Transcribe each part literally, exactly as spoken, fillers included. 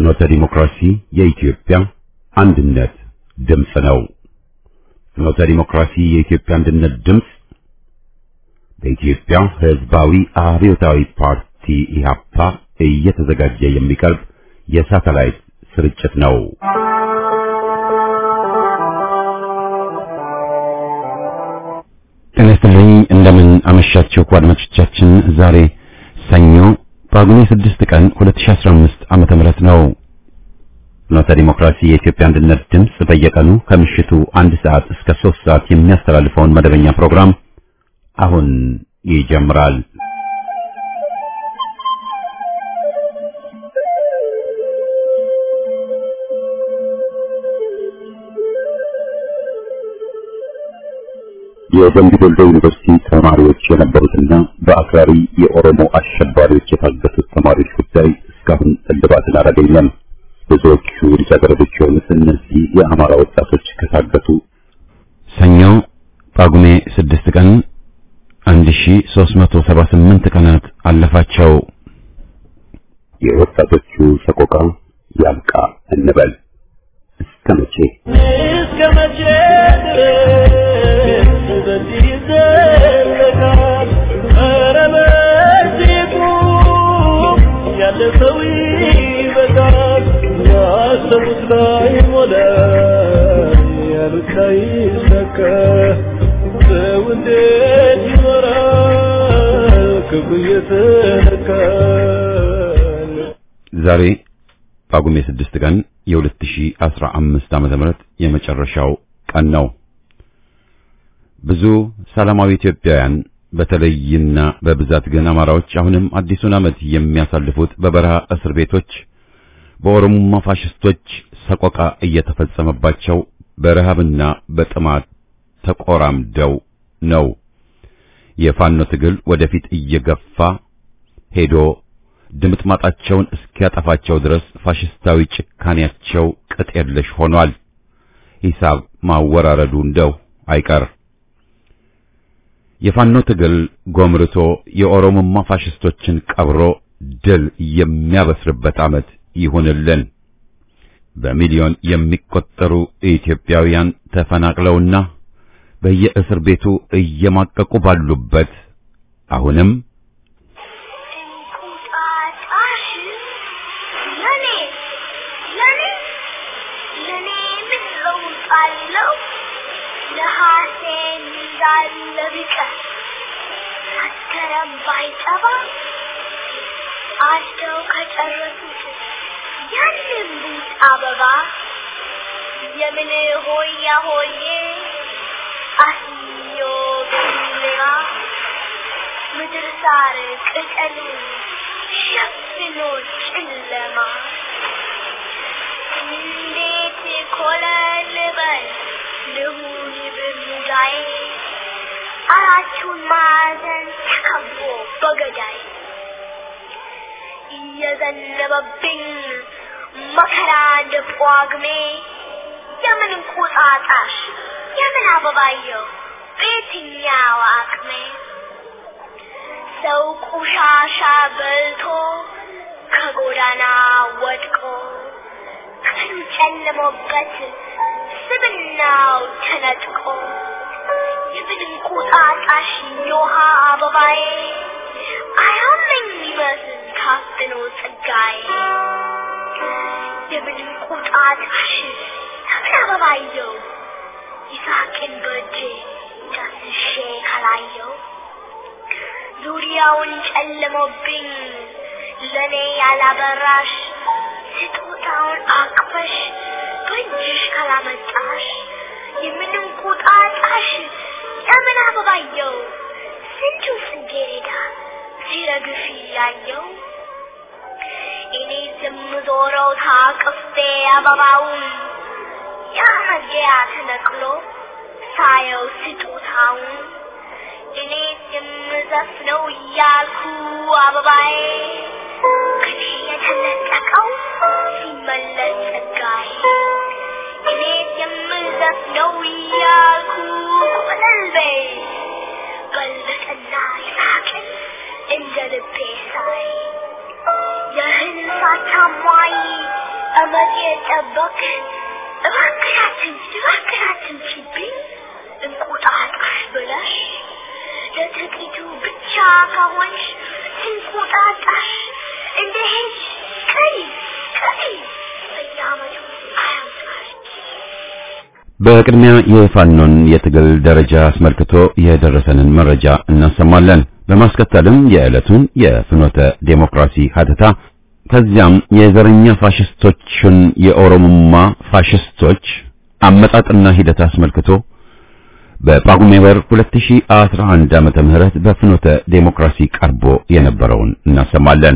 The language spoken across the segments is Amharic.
ፍኖተ ዲሞክራሲ የኢትዮጵያ አንድነት ድምፅ ነው። ፍኖተ ዲሞክራሲ የኢትዮጵያ አንድነት ድምፅ በኢትዮጵያ ሕዝባዊ አብዮታዊ ፓርቲ ኢህአፓ እየተዘጋጀ የሚቀርብ የሳተላይት ስርጭት ነው። ጤና ይስጥልኝ፣ እንደምን አመሻችሁ አድማጮቻችን። ዛሬ ሰኞ ጳጉሜ ስድስት ቀን ሁለት ሺህ አስራ አምስት ዓመተ ምህረት ነው። ፍኖተ ዲሞክራሲ የኢትዮጵያ አንድነት ድምፅ በየቀኑ ከምሽቱ አንድ ሰዓት እስከ ሶስት ሰዓት የሚያስተላልፈውን መደበኛ ፕሮግራም አሁን ይጀምራል። የደምቢ ዶሎ ዩኒቨርሲቲ ተማሪዎች የነበሩትና በአክራሪ የኦሮሞ አሸባሪዎች የታገቱት ተማሪዎች ጉዳይ እስካሁን እልባትን አላገኘም። ብዙዎቹ ልጃገረዶች የሆኑት እነዚህ የአማራ ወጣቶች ከታገቱ ሰኞ ጳጉሜ ስድስት ቀን አንድ ሺህ ሦስት መቶ ሰባ ስምንት ቀናት አለፋቸው። የወጣቶቹ ሰቆቃ ያብቃ እንበል። እስከ መቼ እስከ መቼ ድረስ በዚህ ይዘለቃል? ኧረ በዚሁ ያለፈው ይበቃል። ያሰቡት ላይ ሞላ ያሉት ላይ ይሰካ። ሰው እንዴት ይኖራል ክፉ እየተነካ? ዛሬ ጳጉሜ ስድስት ቀን የሁለት ሺህ አስራ አምስት ዓመተ ምህረት የመጨረሻው ቀን ነው። ብዙ ሰላማዊ ኢትዮጵያውያን በተለይና በብዛት ግን አማራዎች አሁንም አዲሱን ዓመት የሚያሳልፉት በበረሃ እስር ቤቶች በኦሮሞማ ፋሽስቶች ሰቆቃ እየተፈጸመባቸው በረሃብና በጥማት ተቆራምደው ነው። የፋኖ ትግል ወደፊት እየገፋ ሄዶ ድምጥማጣቸውን እስኪያጠፋቸው ድረስ ፋሽስታዊ ጭካኔያቸው ቅጥ የለሽ ሆኗል። ሂሳብ ማወራረዱ እንደው አይቀር። የፋኖ ትግል ጎምርቶ የኦሮሞማ ፋሽስቶችን ቀብሮ ድል የሚያበስርበት ዓመት ይሁንልን። በሚሊዮን የሚቆጠሩ ኢትዮጵያውያን ተፈናቅለውና በየእስር ቤቱ እየማቀቁ ባሉበት አሁንም አስተው ከጨረሱት ያንን ቡት አበባ የምን ሆያ ሆዬ አስዮ ብሌዋ ምድር ሳር ቅጠሉ ሸፍኖ ጨለማ እንዴት ኮለል በል ልሁን በሙዳይ አራቱን ማዕዘን ተከቦ በገዳይ የዘነበብኝ መከራ እንደ ጳጉሜ የምን ቁጣጣሽ የምን አበባየው በየትኛው አቅሜ ሰው ቆሻሻ በልቶ ከጎዳና ወድቆ ቀኑ ጨልሞበት ስብናው ተነጥቆ የምን ቁጣጣሽ የውሃ አበባዬ አያመኝ ይመስል ታፍኖ ጸጋዬ የምን ቁጣጣሽ የምን አበባየው ይሳቅን በእጄ ዳስሼ ካላየው ዙሪያውን ጨልሞብኝ ለኔ ያላበራሽ ስጦታውን አቅፈሽ በእጅሽ ካላመጣሽ የምን ቁጣጣሽ የምን አበባየው ስንቱ ጽጌረዳ ሲረግፍ ያየው እኔ ዝምዞረው ታቅፌ አበባውን ያመገያ ተነቅሎ ሳየው ስጦታውን እኔ የምዘፍነው እያልኩ አበባዬ ከኔ የተነጠቀው ሲመለስ ጸጋዬ እኔ የምዘፍነው እያልኩ ቆለልቤ በልበትና ይሳቅን እንደ ልቤ ሳይ የህልፋታ ማይ አመት የጠበቅ እባክራችን እባክራችን ሲብኝ እንቁጣጣሽ ብለሽ ለጥቂቱ ብቻ ከሆንሽ እንቁጣጣሽ እንደ ሄድ ቀይ ቀይ በየዓመቱ አያምጣሽ። በቅድሚያ የፋኖን የትግል ደረጃ አስመልክቶ የደረሰንን መረጃ እናሰማለን። በማስከተልም የዕለቱን የፍኖተ ዴሞክራሲ ሀተታ ከዚያም የዘረኛ ፋሽስቶችን የኦሮሞማ ፋሽስቶች አመጣጥና ሂደት አስመልክቶ በጳጉሜ ወር ሁለት ሺህ አስራ አንድ ዓመተ ምህረት በፍኖተ ዴሞክራሲ ቀርቦ የነበረውን እናሰማለን።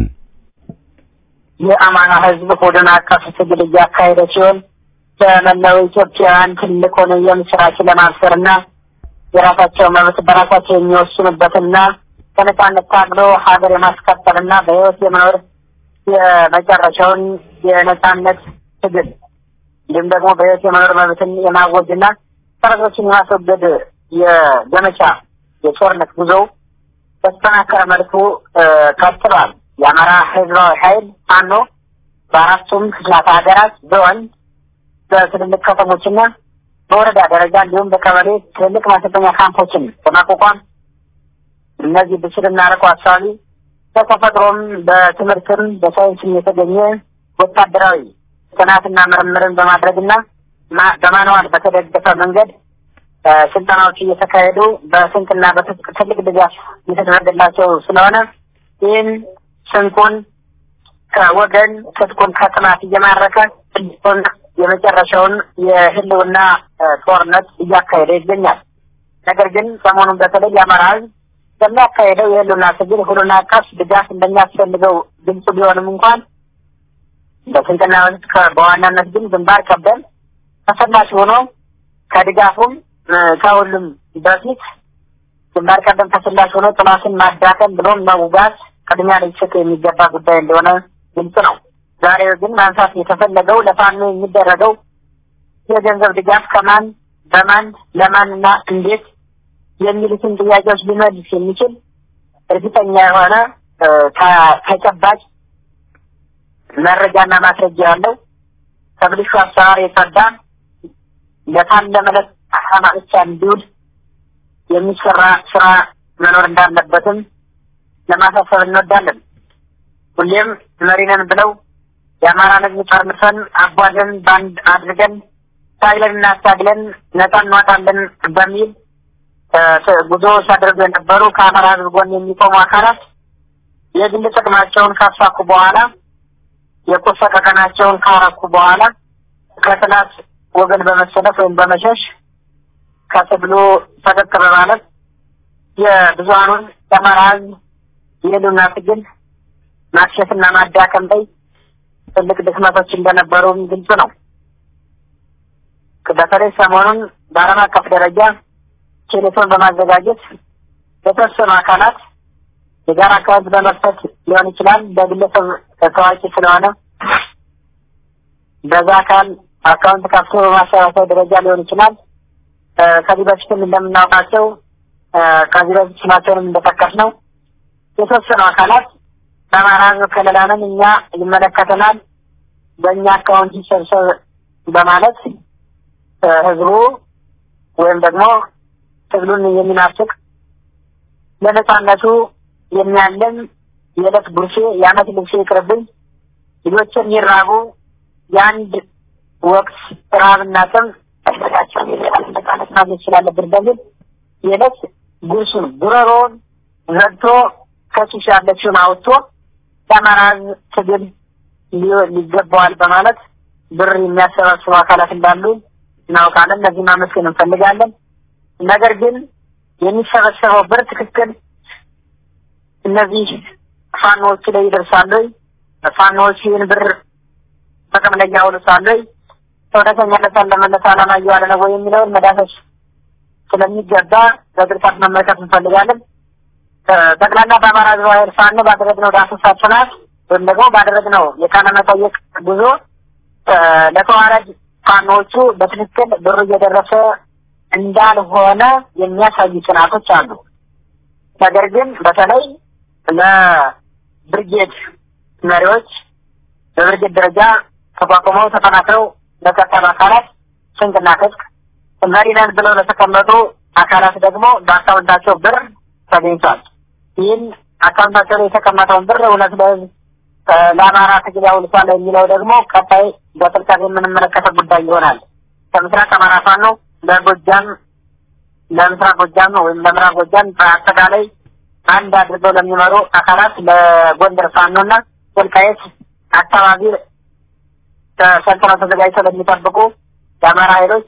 የአማራ ህዝብ ሆደና አቀፍ ትግል እያካሄደ ሲሆን በመላው ኢትዮጵያውያን ትልቅ ሆነ የምስራች ለማብሰርና የራሳቸው መብት በራሳቸው የሚወስኑበትና ከነጻነት ታግሎ ሀገር የማስከበርና በህይወት የመኖር የመጨረሻውን የነጻነት ትግል እንዲሁም ደግሞ በህይወት የመኖር መብትን የማወጅና ፈረሶችን የማስወገድ የዘመቻ የጦርነት ጉዞ በተጠናከረ መልኩ ቀጥሏል። የአማራ ህዝባዊ ኃይል ፋኖ በአራቱም ክፍላት ሀገራት ዞን በትልልቅ ከተሞችና በወረዳ ደረጃ እንዲሁም በቀበሌ ትልልቅ ማሰልጠኛ ካምፖችን በማቋቋም እነዚህ ብስልና ረቆ አሳቢ በተፈጥሮም በትምህርትም በሳይንስም የተገኘ ወታደራዊ ጥናትና ምርምርን በማድረግና በማንዋል በተደገፈ መንገድ ስልጠናዎች እየተካሄዱ በስንቅና በትጥቅ ትልቅ ድጋፍ እየተደረገላቸው ስለሆነ ይህን ስንቁን ከወገን ትጥቁን ከጥናት እየማረከ የመጨረሻውን የህልውና ጦርነት እያካሄደ ይገኛል። ነገር ግን ሰሞኑን በተለይ የአማራ ህዝብ በሚያካሄደው የህልውና ትግል ሁሉን አቀፍ ድጋፍ እንደሚያስፈልገው ግልጽ ቢሆንም እንኳን በስንቅና በትጥቅ በዋናነት ግን ግንባር ቀደም ተሰላሽ ሆኖ ከድጋፉም ከሁሉም በፊት ግንባር ቀደም ተሰላሽ ሆኖ ጥላትን ማዳከም ብሎም መውጋት ቅድሚያ ሊሰጥ የሚገባ ጉዳይ እንደሆነ ግልጽ ነው። ዛሬ ግን ማንሳት የተፈለገው ለፋኖ የሚደረገው የገንዘብ ድጋፍ ከማን በማን ለማንና እንዴት የሚሉትን ጥያቄዎች ሊመልስ የሚችል እርግጠኛ የሆነ ተጨባጭ መረጃና ማስረጃ ያለው ተብልሹ አሰራር የጸዳ ለታለመለት ዓላማ ብቻ እንዲውል የሚሰራ ስራ መኖር እንዳለበትም ለማሳሰብ እንወዳለን። ሁሌም መሪነን ብለው የአማራን ህዝብ ጠርንፈን አቧዘን ባንድ አድርገን ታግለንና ታግለን ነፃ እንወጣለን በሚል ጉዞ ሲያደርጉ የነበሩ ከአማራ ህዝብ ጎን የሚቆሙ አካላት የግል ጥቅማቸውን ካሳኩ በኋላ የቆሰቀ ቀናቸውን ካረኩ በኋላ ከጥላት ወገን በመሰለፍ ወይም በመሸሽ ከትግሉ ፈቀቅ በማለት የብዙሃኑን የአማራ ህዝብ የህልውና ትግል ማክሸፍና ማዳከም ላይ ትልቅ ድክመቶች እንደነበሩ ግልጽ ነው። በተለይ ሰሞኑን በዓለም አቀፍ ደረጃ ቴሌፎን በማዘጋጀት የተወሰኑ አካላት የጋራ አካውንት በመክፈት ሊሆን ይችላል። በግለሰብ ታዋቂ ስለሆነ በዛ አካል አካውንት ከፍቶ በማሰባሰብ ደረጃ ሊሆን ይችላል። ከዚህ በፊትም እንደምናውቃቸው ከዚህ በፊት ስማቸውንም እንደተከፍነው የተወሰኑ አካላት በአማራ ህዝብ ከለላንም እኛ ይመለከተናል በእኛ አካውንት ይሰብሰብ በማለት ህዝቡ ወይም ደግሞ ትግሉን የሚናፍቅ ለነጻነቱ የሚያለም የዕለት ጉርሴ የዓመት ልብሴ ይቅርብኝ ልጆችን ይራቡ የአንድ ወቅት ራብና ጥም ተደጋጋሚ ነጻነት ማግኘት ስላለብን በሚል የዕለት ጉርሱን ጉረሮን ዘግቶ ከሱስ ያለችውን አውጥቶ የአማራ ትግል ሊገባዋል በማለት ብር የሚያሰባስቡ አካላት እንዳሉ እናውቃለን። እነዚህ ማመስገን እንፈልጋለን። ነገር ግን የሚሰበሰበው ብር ትክክል እነዚህ ፋኖች ላይ ይደርሳሉ? ፋኖች ይህን ብር ጥቅም ላይ ያውሉታሉ? ተወዳዳሪነትን ለመለስ ዓላማ እያለ ነው የሚለውን መዳሰስ ስለሚገባ በግልጽ መመልከት እንፈልጋለን። ጠቅላላ በአማራ ህዝባዊ ፋኖ ባደረግነው ዳሰሳ ጥናት ወይም ደግሞ ባደረግነው የቃለ መጠይቅ ጉዞ ለተዋረድ ፋኖቹ በትክክል ብሩ እየደረሰ እንዳልሆነ የሚያሳዩ ጥናቶች አሉ። ነገር ግን በተለይ ለብርጌድ መሪዎች በብርጌድ ደረጃ ተቋቁመው ተፈናቅለው ለቀጠሉ አካላት ስንቅና ትጥቅ መሪነን ብለው ለተቀመጡ አካላት ደግሞ በአካውንታቸው ብር ተገኝቷል። ይህን አካውንታቸው ላይ የተቀመጠውን ብር እውነት ለህዝብ ለአማራ ትግል ያውልቷል የሚለው ደግሞ ቀጣይ በጥልቀት የምንመለከተው ጉዳይ ይሆናል። ከምስራቅ አማራ ፋኖ ለጎጃም ለምስራቅ ጎጃም ወይም ለምዕራብ ጎጃም በአጠቃላይ አንድ አድርገው ለሚመሩ አካላት ለጎንደር ፋኖና ወልቃይት አካባቢ ተሰልጥነው ተዘጋጅተው ለሚጠብቁ የአማራ ኃይሎች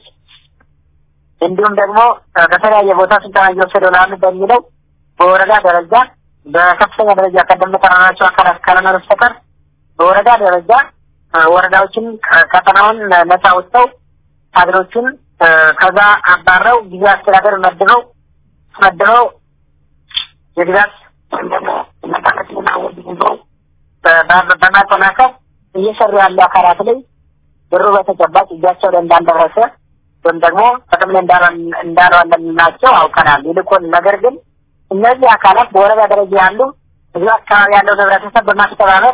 እንዲሁም ደግሞ በተለያየ ቦታ ስልጠና እየወሰዱ ላሉ በሚለው በወረዳ ደረጃ በከፍተኛ ደረጃ ቀደም ተራራቸው አካላት ካልሆነ በስተቀር በወረዳ ደረጃ ወረዳዎችን ቀጠናውን ነፃ ወጥተው ታድሮችን ከዛ አባረው ጊዜያዊ አስተዳደር መድበው መድበው የግዛት እንደማታከትና ወዲሁ በማጠናከር እየሰሩ ያሉ አካላት ላይ ብሩ በተጨባጭ እጃቸው ላይ እንዳልደረሰ ወይም ደግሞ ጥቅም ላይ እንዳልዋለላቸው አውቀናል። ይልቁን ነገር ግን እነዚህ አካላት በወረዳ ደረጃ ያሉ እዚህ አካባቢ ያለው ህብረተሰብ በማስተባበር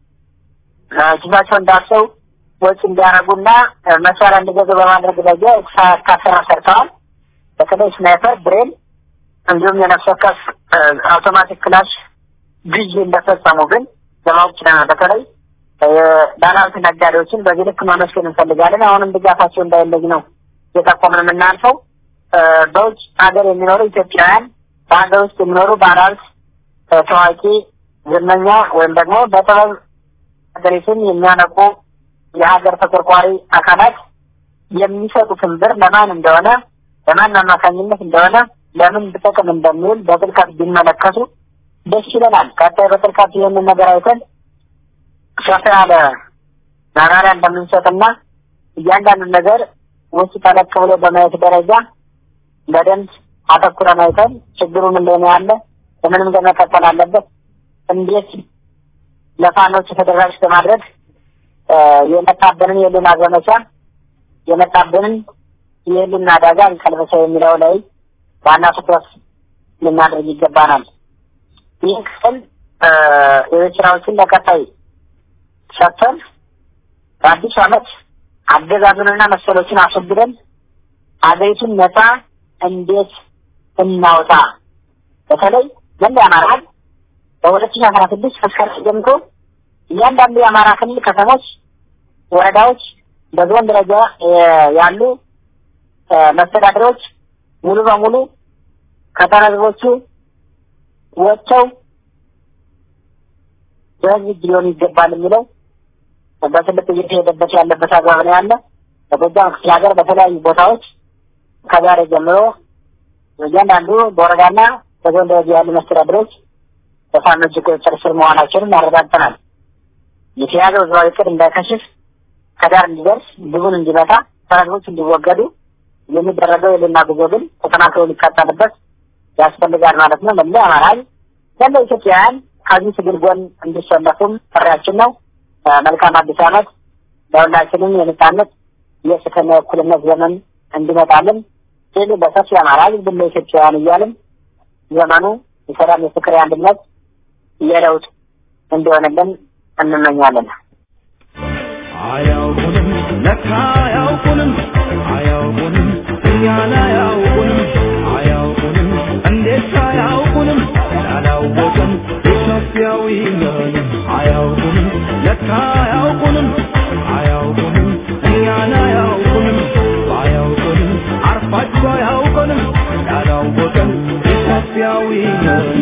ጅባቸው እንዳሰው ወጪ እንዲያረጉና መሳሪያ እንዲገዙ በማድረግ ደረጃ ካሰራ ሰርተዋል። በተለይ ስናይፐር ብሬን እንዲሁም የነፍስ ወከፍ አውቶማቲክ ክላሽ ግዢ እንደፈጸሙ ግን ለማወቅ ችለናል። በተለይ ባለሀብት ነጋዴዎችን በዚህ ልክ ማመስገን እንፈልጋለን። አሁንም ድጋፋቸው እንዳይለይ ነው የጠቆምን የምናልፈው። በውጭ ሀገር የሚኖሩ ኢትዮጵያውያን በሀገር ውስጥ የሚኖሩ ባለሀብት ታዋቂ ዝነኛ ወይም ደግሞ በጥበብ ሀገሪቱን የሚያነቁ የሀገር ተቆርቋሪ አካላት የሚሰጡትን ብር ለማን እንደሆነ ለማን አማካኝነት እንደሆነ ለምን ጥቅም እንደሚውል በጥልቀት ቢመለከቱ ደስ ይለናል። ቀጣይ በጥልቀት ይህንን ነገር አይተን ሰፋ ያለ ማብራሪያ እንደምንሰጥና እያንዳንዱን ነገር ውስጥ ጠለቅ ብሎ በማየት ደረጃ በደንብ አተኩረን አይተን ችግሩ ምን ላይ ነው ያለ ምንም ገና መቀጠል አለበት እንዴት ለፋኖች ተደራሽ በማድረግ የመጣብንን የሉና ዘመቻ የመጣብንን የሉና አደጋ እንቀልበሰ የሚለው ላይ ዋና ትኩረት ልናደርግ ይገባናል። ይህ ክፍል የስራዎችን ለቀጣይ ሰጥተን በአዲስ ዓመት አገዛዙንና መሰሎችን አስወግደን አገሪቱን ነፃ እንዴት እናውጣ በተለይ ለምን አማራ በሁለት ሺህ አስራ ስድስት ከስከር ጀምሮ እያንዳንዱ የአማራ ክልል ከተሞች ወረዳዎች በዞን ደረጃ ያሉ መስተዳድሮች ሙሉ በሙሉ ከተረዞቹ ወጥተው በህዝብ ሊሆን ይገባል የሚለው በትልቅ እየተሄደበት ያለበት አግባብ ነው ያለ። በጎጃም ክፍለ ሀገር በተለያዩ ቦታዎች ከዛሬ ጀምሮ እያንዳንዱ በወረዳና በዞን ደረጃ ያሉ መስተዳድሮች በፋኖች ቁጥጥር ስር መሆናቸውን አረጋግጠናል። የተያዘው ህዝባዊ ዕቅድ እንዳይከሽፍ ከዳር እንዲደርስ ግቡን እንዲመታ ተረዞች እንዲወገዱ የሚደረገው የልና ጉዞ ግን ተጠናክሮ ሊቀጥልበት ያስፈልጋል ማለት ነው። ለምን አማራል ለምን ኢትዮጵያውያን ከዚህ ትግል ጎን እንዲሰለፉም ጥሪያችን ነው። መልካም አዲስ ዓመት ለሁላችንም የነጻነት የፍትህና የእኩልነት ዘመን እንዲመጣልን ሲሉ በሰፊ አማራል ብለ ኢትዮጵያውያን እያልን ዘመኑ የሰላም የፍቅር አንድነት የለውጥ እንዲሆንልን እንመኛለን። አያውቁንም ለካ አያውቁንም አያውቁንም እኛን አያውቁንም አያውቁንም እንዴት አያውቁንም ያላወቅን ኢትዮጵያዊ ነን አያውቁንም ለካ አያውቁንም አያውቁንም እኛን አያውቁንም አያውቁንም አርፋቸው አያውቁንም ያላወቅን ኢትዮጵያዊ ነን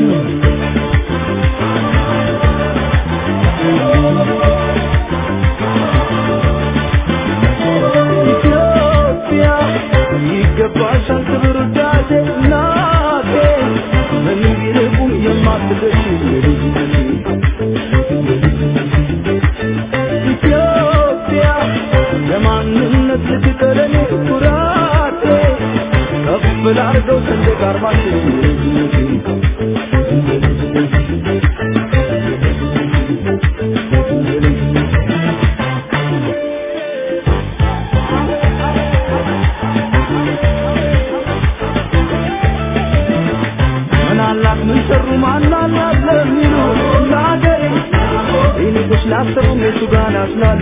ኢትዮጵያ ይገባሻል ክብር ዳሴ ናቴ ምን ቢልቁም የማትደርሺ ዜጎች ላሰቡ እነሱ ጋር ናስላሉ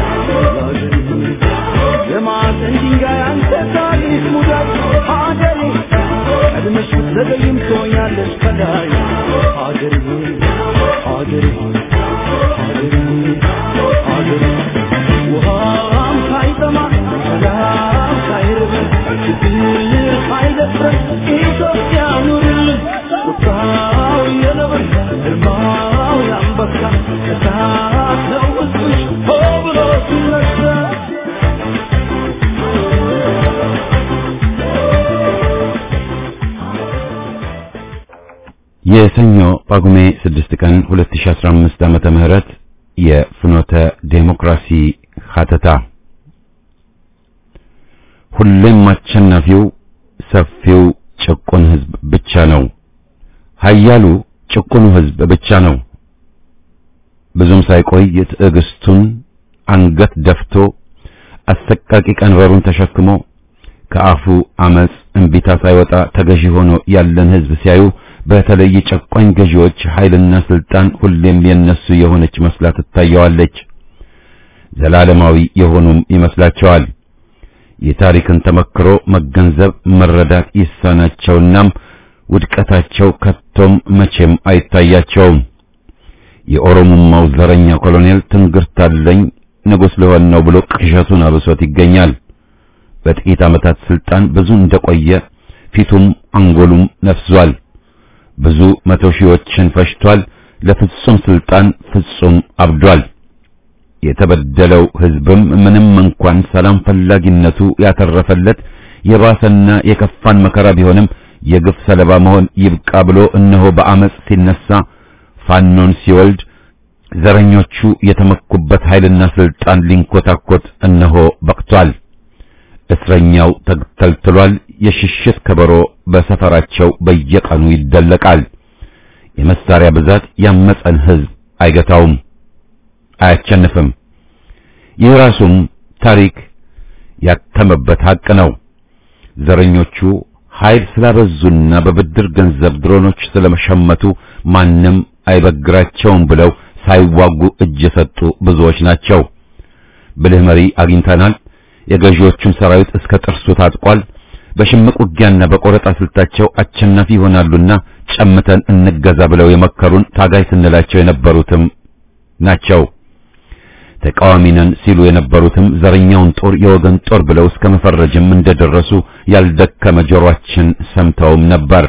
የማዕዘን ድንጋይ አንተ ታሪክ ሙዳይ ሀገሬ ቀድመሽ ብትዘገይም ትሆኛለሽ ከላይ ሀገሬ ሀገሬ ሀገሬ ሀገሬ ውሃም ሳይጠማ ሰላም ሳይርበን ችግር ሳይደፍረን ኢትዮጵያ ኑርልን ቁጣው የነብር ግርማው የአንበሳ እሳት ነው ውስጥሽ ሆ ብሎ ሲነሳ የሰኞ ጳጉሜ ስድስት ቀን ሁለት ሺህ አስራ አምስት ዓመተ ምህረት የፍኖተ ዴሞክራሲ ሀተታ ሁሌም አሸናፊው ሰፊው ጭቁን ህዝብ ብቻ ነው። ኃያሉ ጭቁኑ ህዝብ ብቻ ነው። ብዙም ሳይቆይ ትዕግስቱን አንገት ደፍቶ አሰቃቂ ቀንበሩን ተሸክሞ ከአፉ አመጽ እንቢታ ሳይወጣ ተገዢ ሆኖ ያለን ህዝብ ሲያዩ በተለይ ጨቋኝ ገዢዎች ኃይልና ስልጣን ሁሌም የነሱ የሆነች መስላ ትታየዋለች። ዘላለማዊ የሆኑም ይመስላቸዋል። የታሪክን ተመክሮ መገንዘብ መረዳት ይሳናቸውናም ውድቀታቸው ከቶም መቼም አይታያቸውም። የኦሮሞማው ዘረኛ ኮሎኔል ትንግርታለኝ ንጉስ ለሆን ነው ብሎ ቅዠቱን አብሶት ይገኛል። በጥቂት ዓመታት ስልጣን ብዙ እንደቆየ ፊቱም አንጎሉም ነፍሷል። ብዙ መቶ ሺዎችን ፈሽቷል። ለፍጹም ስልጣን ፍጹም አብዷል። የተበደለው ህዝብም ምንም እንኳን ሰላም ፈላጊነቱ ያተረፈለት የባሰና የከፋን መከራ ቢሆንም የግፍ ሰለባ መሆን ይብቃ ብሎ እነሆ በአመጽ ሲነሳ ፋኖን ሲወልድ ዘረኞቹ የተመኩበት ኃይልና ስልጣን ሊንኮታኮት እነሆ በቅቷል። እስረኛው ተገልጥሏል። የሽሽት ከበሮ በሰፈራቸው በየቀኑ ይደለቃል። የመሳሪያ ብዛት ያመፀን ህዝብ አይገታውም፣ አያቸንፍም። የራሱም ታሪክ ያተመበት ሀቅ ነው። ዘረኞቹ ኃይል ስላበዙና በብድር ገንዘብ ድሮኖች ስለመሸመቱ ማንም አይበግራቸውም ብለው ሳይዋጉ እጅ የሰጡ ብዙዎች ናቸው። ብልህ መሪ አግኝተናል። የገዢዎቹን ሰራዊት እስከ ጥርሱ ታጥቋል። በሽምቅ ውጊያና በቆረጣ ስልታቸው አሸናፊ ይሆናሉና ጨምተን እንገዛ ብለው የመከሩን ታጋይ ስንላቸው የነበሩትም ናቸው። ተቃዋሚነን ሲሉ የነበሩትም ዘረኛውን ጦር የወገን ጦር ብለው እስከ መፈረጅም እንደደረሱ ያልደከመ ጆሮአችን ሰምተውም ነበር።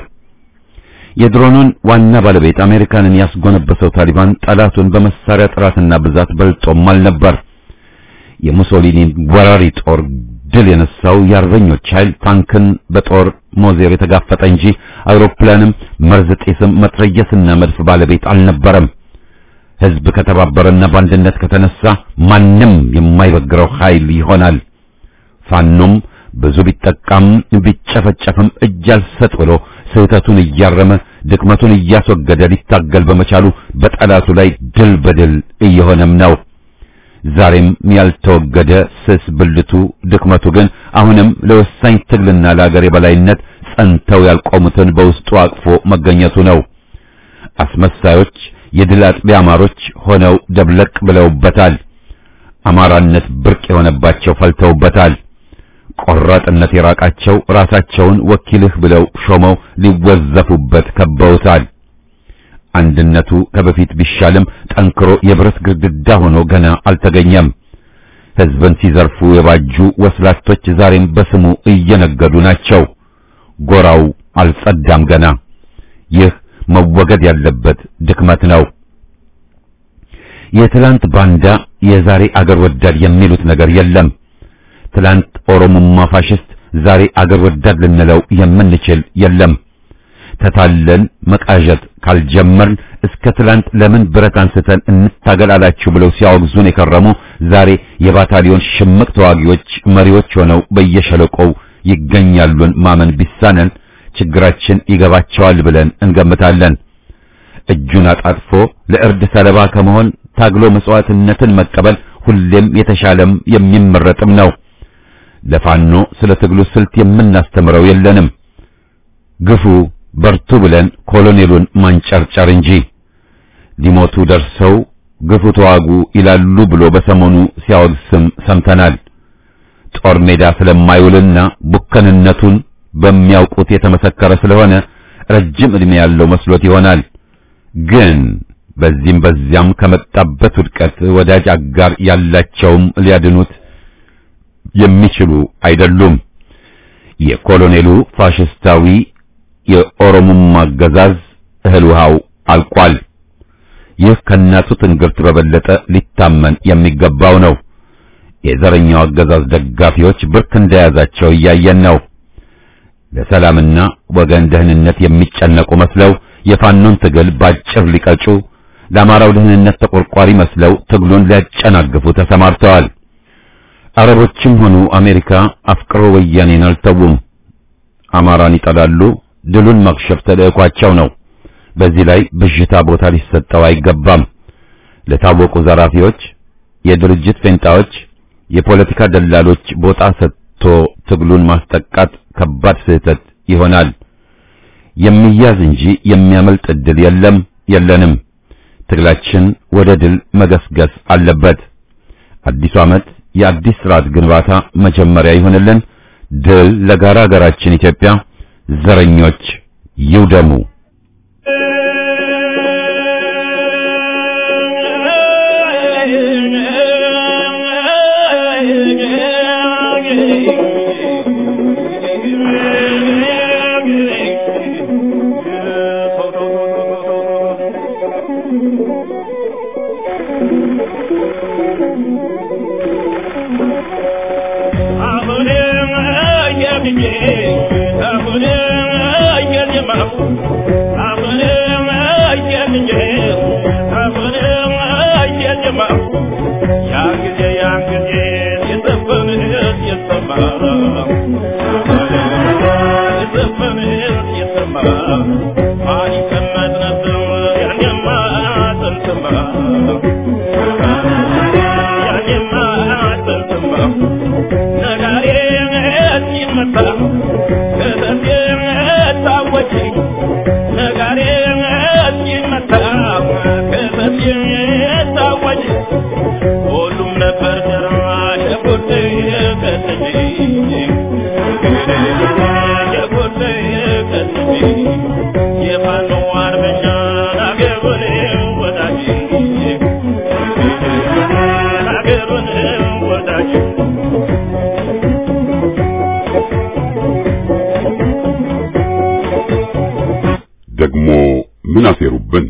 የድሮኑን ዋና ባለቤት አሜሪካንን ያስጎነበሰው ታሊባን ጠላቱን በመሳሪያ ጥራትና ብዛት በልጦም አልነበር። የሙሶሊኒን ወራሪ ጦር ድል የነሳው የአርበኞች ኃይል ታንክን በጦር ሞዜር የተጋፈጠ እንጂ አውሮፕላንም መርዝ ጤስም መትረየስና መድፍ ባለቤት አልነበረም። ህዝብ ከተባበረና በአንድነት ከተነሳ ማንም የማይበግረው ኃይል ይሆናል። ፋኖም ብዙ ቢጠቃም ቢጨፈጨፍም እጅ አልሰጥ ብሎ ስህተቱን እያረመ ድክመቱን እያስወገደ ሊታገል በመቻሉ በጠላቱ ላይ ድል በድል እየሆነም ነው። ዛሬም ያልተወገደ ስስ ብልቱ ድክመቱ ግን አሁንም ለወሳኝ ትግልና ለአገር የበላይነት ጸንተው ያልቆሙትን በውስጡ አቅፎ መገኘቱ ነው። አስመሳዮች የድል አጥቢያ አማሮች ሆነው ደብለቅ ብለውበታል። አማራነት ብርቅ የሆነባቸው ፈልተውበታል። ቆራጥነት የራቃቸው ራሳቸውን ወኪልህ ብለው ሾመው ሊወዘፉበት ከበውታል። አንድነቱ ከበፊት ቢሻልም ጠንክሮ የብረት ግድግዳ ሆኖ ገና አልተገኘም። ህዝብን ሲዘርፉ የባጁ ወስላቶች ዛሬም በስሙ እየነገዱ ናቸው። ጎራው አልጸዳም ገና። ይህ መወገድ ያለበት ድክመት ነው። የትላንት ባንዳ የዛሬ አገር ወዳድ የሚሉት ነገር የለም። ትላንት ኦሮሞማ ፋሽስት ዛሬ አገር ወዳድ ልንለው የምንችል የለም። ተታለን መቃዠት ካልጀመርን እስከ ትላንት ለምን ብረት አንስተን እንታገላላችሁ ብለው ሲያወግዙን የከረሙ ዛሬ የባታሊዮን ሽምቅ ተዋጊዎች መሪዎች ሆነው በየሸለቆው ይገኛሉን ማመን ቢሳነን ችግራችን ይገባቸዋል ብለን እንገምታለን። እጁን አጣጥፎ ለእርድ ሰለባ ከመሆን ታግሎ መስዋዕትነትን መቀበል ሁሌም የተሻለም የሚመረጥም ነው። ለፋኖ ስለ ትግሉ ስልት የምናስተምረው የለንም። ግፉ በርቱ ብለን ኮሎኔሉን ማንጨርጨር እንጂ ሊሞቱ ደርሰው ግፉ ተዋጉ ይላሉ ብሎ በሰሞኑ ሲያወግስም ሰምተናል። ጦር ሜዳ ስለማይውልና ቡከንነቱን በሚያውቁት የተመሰከረ ስለሆነ ረጅም ዕድሜ ያለው መስሎት ይሆናል። ግን በዚህም በዚያም ከመጣበት ውድቀት ወዳጅ አጋር ያላቸውም ሊያድኑት የሚችሉ አይደሉም። የኮሎኔሉ ፋሽስታዊ የኦሮሞማ አገዛዝ እህል ውሃው አልቋል። ይህ ከናቱ ትንግርት በበለጠ ሊታመን የሚገባው ነው። የዘረኛው አገዛዝ ደጋፊዎች ብርክ እንደያዛቸው እያየን ነው። ለሰላምና ወገን ደህንነት የሚጨነቁ መስለው የፋኖን ትግል ባጭር ሊቀጩ፣ ለአማራው ደህንነት ተቆርቋሪ መስለው ትግሉን ሊያጨናግፉ ተሰማርተዋል። አረቦችም ሆኑ አሜሪካ አፍቅሮ ወያኔን አልተውም። አማራን ይጠላሉ። ድሉን መክሸፍ ተልዕኳቸው ነው። በዚህ ላይ ብዥታ ቦታ ሊሰጠው አይገባም። ለታወቁ ዘራፊዎች፣ የድርጅት ፌንጣዎች፣ የፖለቲካ ደላሎች ቦታ ሰጥቶ ትግሉን ማስጠቃት ከባድ ስህተት ይሆናል። የሚያዝ እንጂ የሚያመልጥ ዕድል የለም የለንም። ትግላችን ወደ ድል መገስገስ አለበት። አዲሱ ዓመት የአዲስ ስርዓት ግንባታ መጀመሪያ ይሆንልን። ድል ለጋራ ሀገራችን ኢትዮጵያ። ዘረኞች ይውደሙ። ደግሞ ምን አሴሩብን?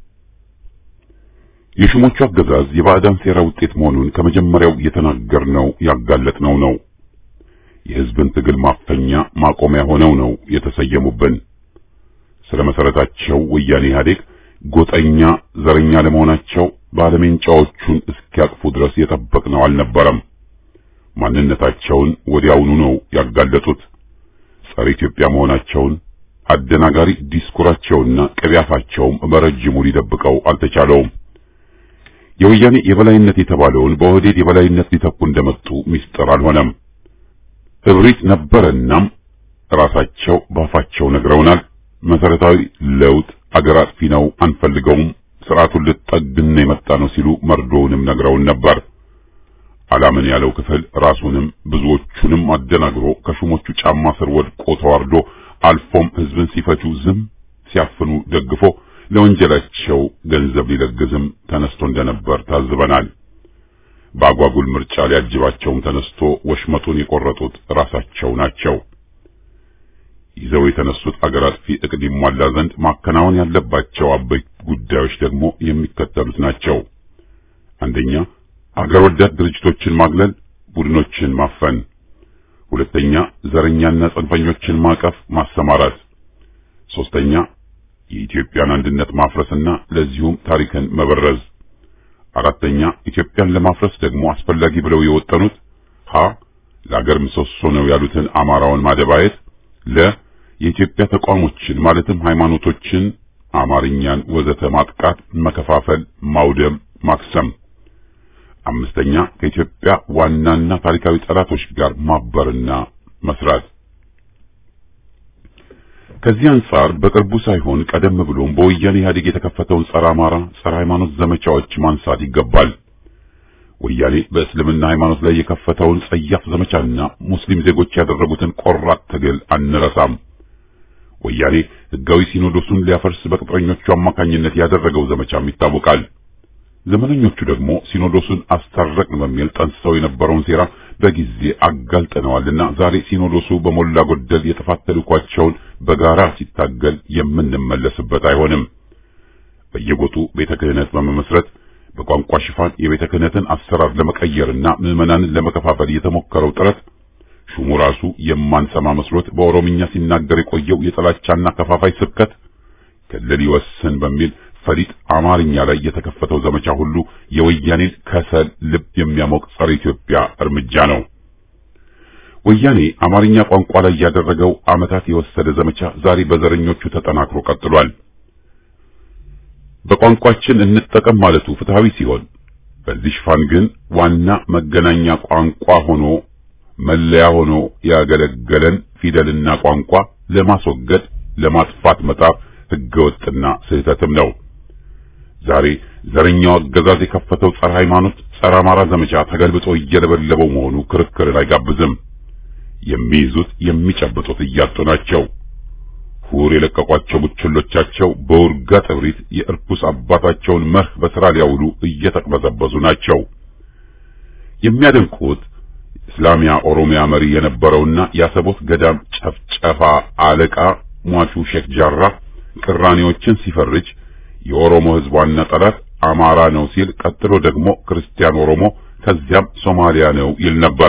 የሹሞቹ አገዛዝ የባዕዳን ሴራ ውጤት መሆኑን ከመጀመሪያው የተናገርነው ያጋለጥነው ነው። የሕዝብን ትግል ማፈኛ ማቆሚያ ሆነው ነው የተሰየሙብን። ስለ መሰረታቸው ወያኔ ኢህአዴግ ጎጠኛ ዘረኛ ለመሆናቸው ባለሜንጫዎቹን እስኪያቅፉ ድረስ የጠበቅነው አልነበረም። ማንነታቸውን ወዲያውኑ ነው ያጋለጡት። ጸረ ኢትዮጵያ መሆናቸውን አደናጋሪ ዲስኩራቸውና ቅቢያፋቸውም በረጅሙ ሊደብቀው አልተቻለውም። የወያኔ የበላይነት የተባለውን በኦህዴድ የበላይነት ሊተኩ እንደመጡ ሚስጥር አልሆነም። እብሪት ነበረናም ራሳቸው ባፋቸው ነግረውናል። መሰረታዊ ለውጥ አገር አጥፊ ነው፣ አንፈልገውም፣ ስርዓቱን ልጠግን የመጣ ነው ሲሉ መርዶውንም ነግረውን ነበር። አላምን ያለው ክፍል ራሱንም ብዙዎቹንም አደናግሮ ከሹሞቹ ጫማ ስር ወድቆ ተዋርዶ አልፎም ህዝብን ሲፈጁ ዝም ሲያፍኑ ደግፎ ለወንጀላቸው ገንዘብ ሊለግዝም ተነስቶ እንደነበር ታዝበናል። በአጓጉል ምርጫ ሊያጅባቸውም ተነስቶ ወሽመጡን የቆረጡት ራሳቸው ናቸው። ይዘው የተነሱት አገር አጥፊ እቅድ ይሟላ ዘንድ ማከናወን ያለባቸው አበይት ጉዳዮች ደግሞ የሚከተሉት ናቸው። አንደኛ፣ አገር ወዳድ ድርጅቶችን ማግለል፣ ቡድኖችን ማፈን። ሁለተኛ፣ ዘረኛና ጽንፈኞችን ማቀፍ ማሰማራት። ሶስተኛ፣ የኢትዮጵያን አንድነት ማፍረስና ለዚሁም ታሪክን መበረዝ። አራተኛ፣ ኢትዮጵያን ለማፍረስ ደግሞ አስፈላጊ ብለው የወጠኑት ሀ ለአገር ምሰሶ ነው ያሉትን አማራውን ማደባየት፣ ለ የኢትዮጵያ ተቋሞችን ማለትም ሃይማኖቶችን፣ አማርኛን ወዘተ ማጥቃት፣ መከፋፈል፣ ማውደም፣ ማክሰም። አምስተኛ፣ ከኢትዮጵያ ዋናና ታሪካዊ ጠላቶች ጋር ማበርና መስራት። ከዚህ አንጻር በቅርቡ ሳይሆን ቀደም ብሎም በወያኔ ኢህአዴግ የተከፈተውን ጸረ አማራ፣ ጸረ ሃይማኖት ዘመቻዎች ማንሳት ይገባል። ወያኔ በእስልምና ሃይማኖት ላይ የከፈተውን ጸያፍ ዘመቻና ሙስሊም ዜጎች ያደረጉትን ቆራጥ ትግል አንረሳም። ወያኔ ህጋዊ ሲኖዶሱን ሊያፈርስ በቅጥረኞቹ አማካኝነት ያደረገው ዘመቻም ይታወቃል። ዘመነኞቹ ደግሞ ሲኖዶሱን አስታረቅን በሚል ጠንስሰው የነበረውን ሴራ በጊዜ አጋልጠነዋልና ዛሬ ሲኖዶሱ በሞላ ጎደል የጥፋት ተልዕኳቸውን በጋራ ሲታገል የምንመለስበት አይሆንም። በየጎጡ ቤተ ክህነት በመመስረት በቋንቋ ሽፋን የቤተ ክህነትን አሰራር ለመቀየርና ምዕመናንን ለመከፋፈል የተሞከረው ጥረት ሹሙ ራሱ የማንሰማ መስሎት በኦሮምኛ ሲናገር የቆየው የጥላቻና ከፋፋይ ስብከት ክልል ይወስን በሚል ፈሪጥ አማርኛ ላይ የተከፈተው ዘመቻ ሁሉ የወያኔን ከሰል ልብ የሚያሞቅ ጸረ ኢትዮጵያ እርምጃ ነው። ወያኔ አማርኛ ቋንቋ ላይ ያደረገው ዓመታት የወሰደ ዘመቻ ዛሬ በዘረኞቹ ተጠናክሮ ቀጥሏል። በቋንቋችን እንጠቀም ማለቱ ፍትሃዊ ሲሆን በዚህ ሽፋን ግን ዋና መገናኛ ቋንቋ ሆኖ መለያ ሆኖ ያገለገለን ፊደልና ቋንቋ ለማስወገድ ለማጥፋት መጣር ህገወጥና ስህተትም ነው። ዛሬ ዘረኛው አገዛዝ የከፈተው ጸረ ሃይማኖት፣ ጸረ አማራ ዘመቻ ተገልብጦ እየለበለበው መሆኑ ክርክርን አይጋብዝም። የሚይዙት የሚጨብጡት እያጡ ናቸው። ሁር የለቀቋቸው ቡችሎቻቸው በውርጋ ጥብሪት የእርኩስ አባታቸውን መርህ በሥራ ሊያውሉ እየተቅበዘበዙ ናቸው። የሚያደንቁት እስላሚያ ኦሮሚያ መሪ የነበረውና የአሰቦት ገዳም ጨፍጨፋ አለቃ ሟቹ ሼክ ጃራ ቅራኔዎችን ሲፈርጅ የኦሮሞ ህዝብ ዋና ጠላት አማራ ነው ሲል ቀጥሎ ደግሞ ክርስቲያን ኦሮሞ ከዚያም ሶማሊያ ነው ይል ነበር።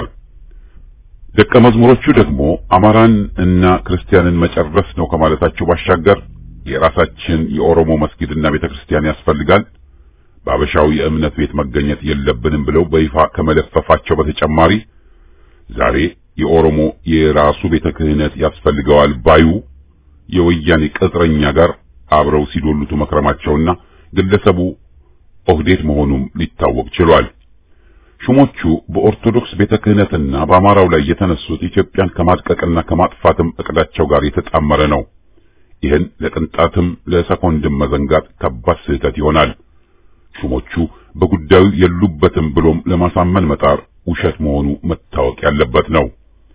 ደቀ መዝሙሮቹ ደግሞ አማራን እና ክርስቲያንን መጨረስ ነው ከማለታቸው ባሻገር የራሳችን የኦሮሞ መስጊድና ቤተክርስቲያን ያስፈልጋል፣ በአበሻው የእምነት ቤት መገኘት የለብንም ብለው በይፋ ከመለፈፋቸው በተጨማሪ ዛሬ የኦሮሞ የራሱ ቤተ ክህነት ያስፈልገዋል ባዩ የወያኔ ቅጥረኛ ጋር አብረው ሲዶሉቱ መክረማቸውና ግለሰቡ ኦህዴድ መሆኑም ሊታወቅ ችሏል። ሹሞቹ በኦርቶዶክስ ቤተ ክህነትና በአማራው ላይ የተነሱት ኢትዮጵያን ከማድቀቅና ከማጥፋትም እቅዳቸው ጋር የተጣመረ ነው። ይህን ለቅንጣትም ለሰኮንድም መዘንጋት ከባድ ስህተት ይሆናል። ሹሞቹ በጉዳዩ የሉበትም ብሎም ለማሳመን መጣር ውሸት መሆኑ መታወቅ ያለበት ነው።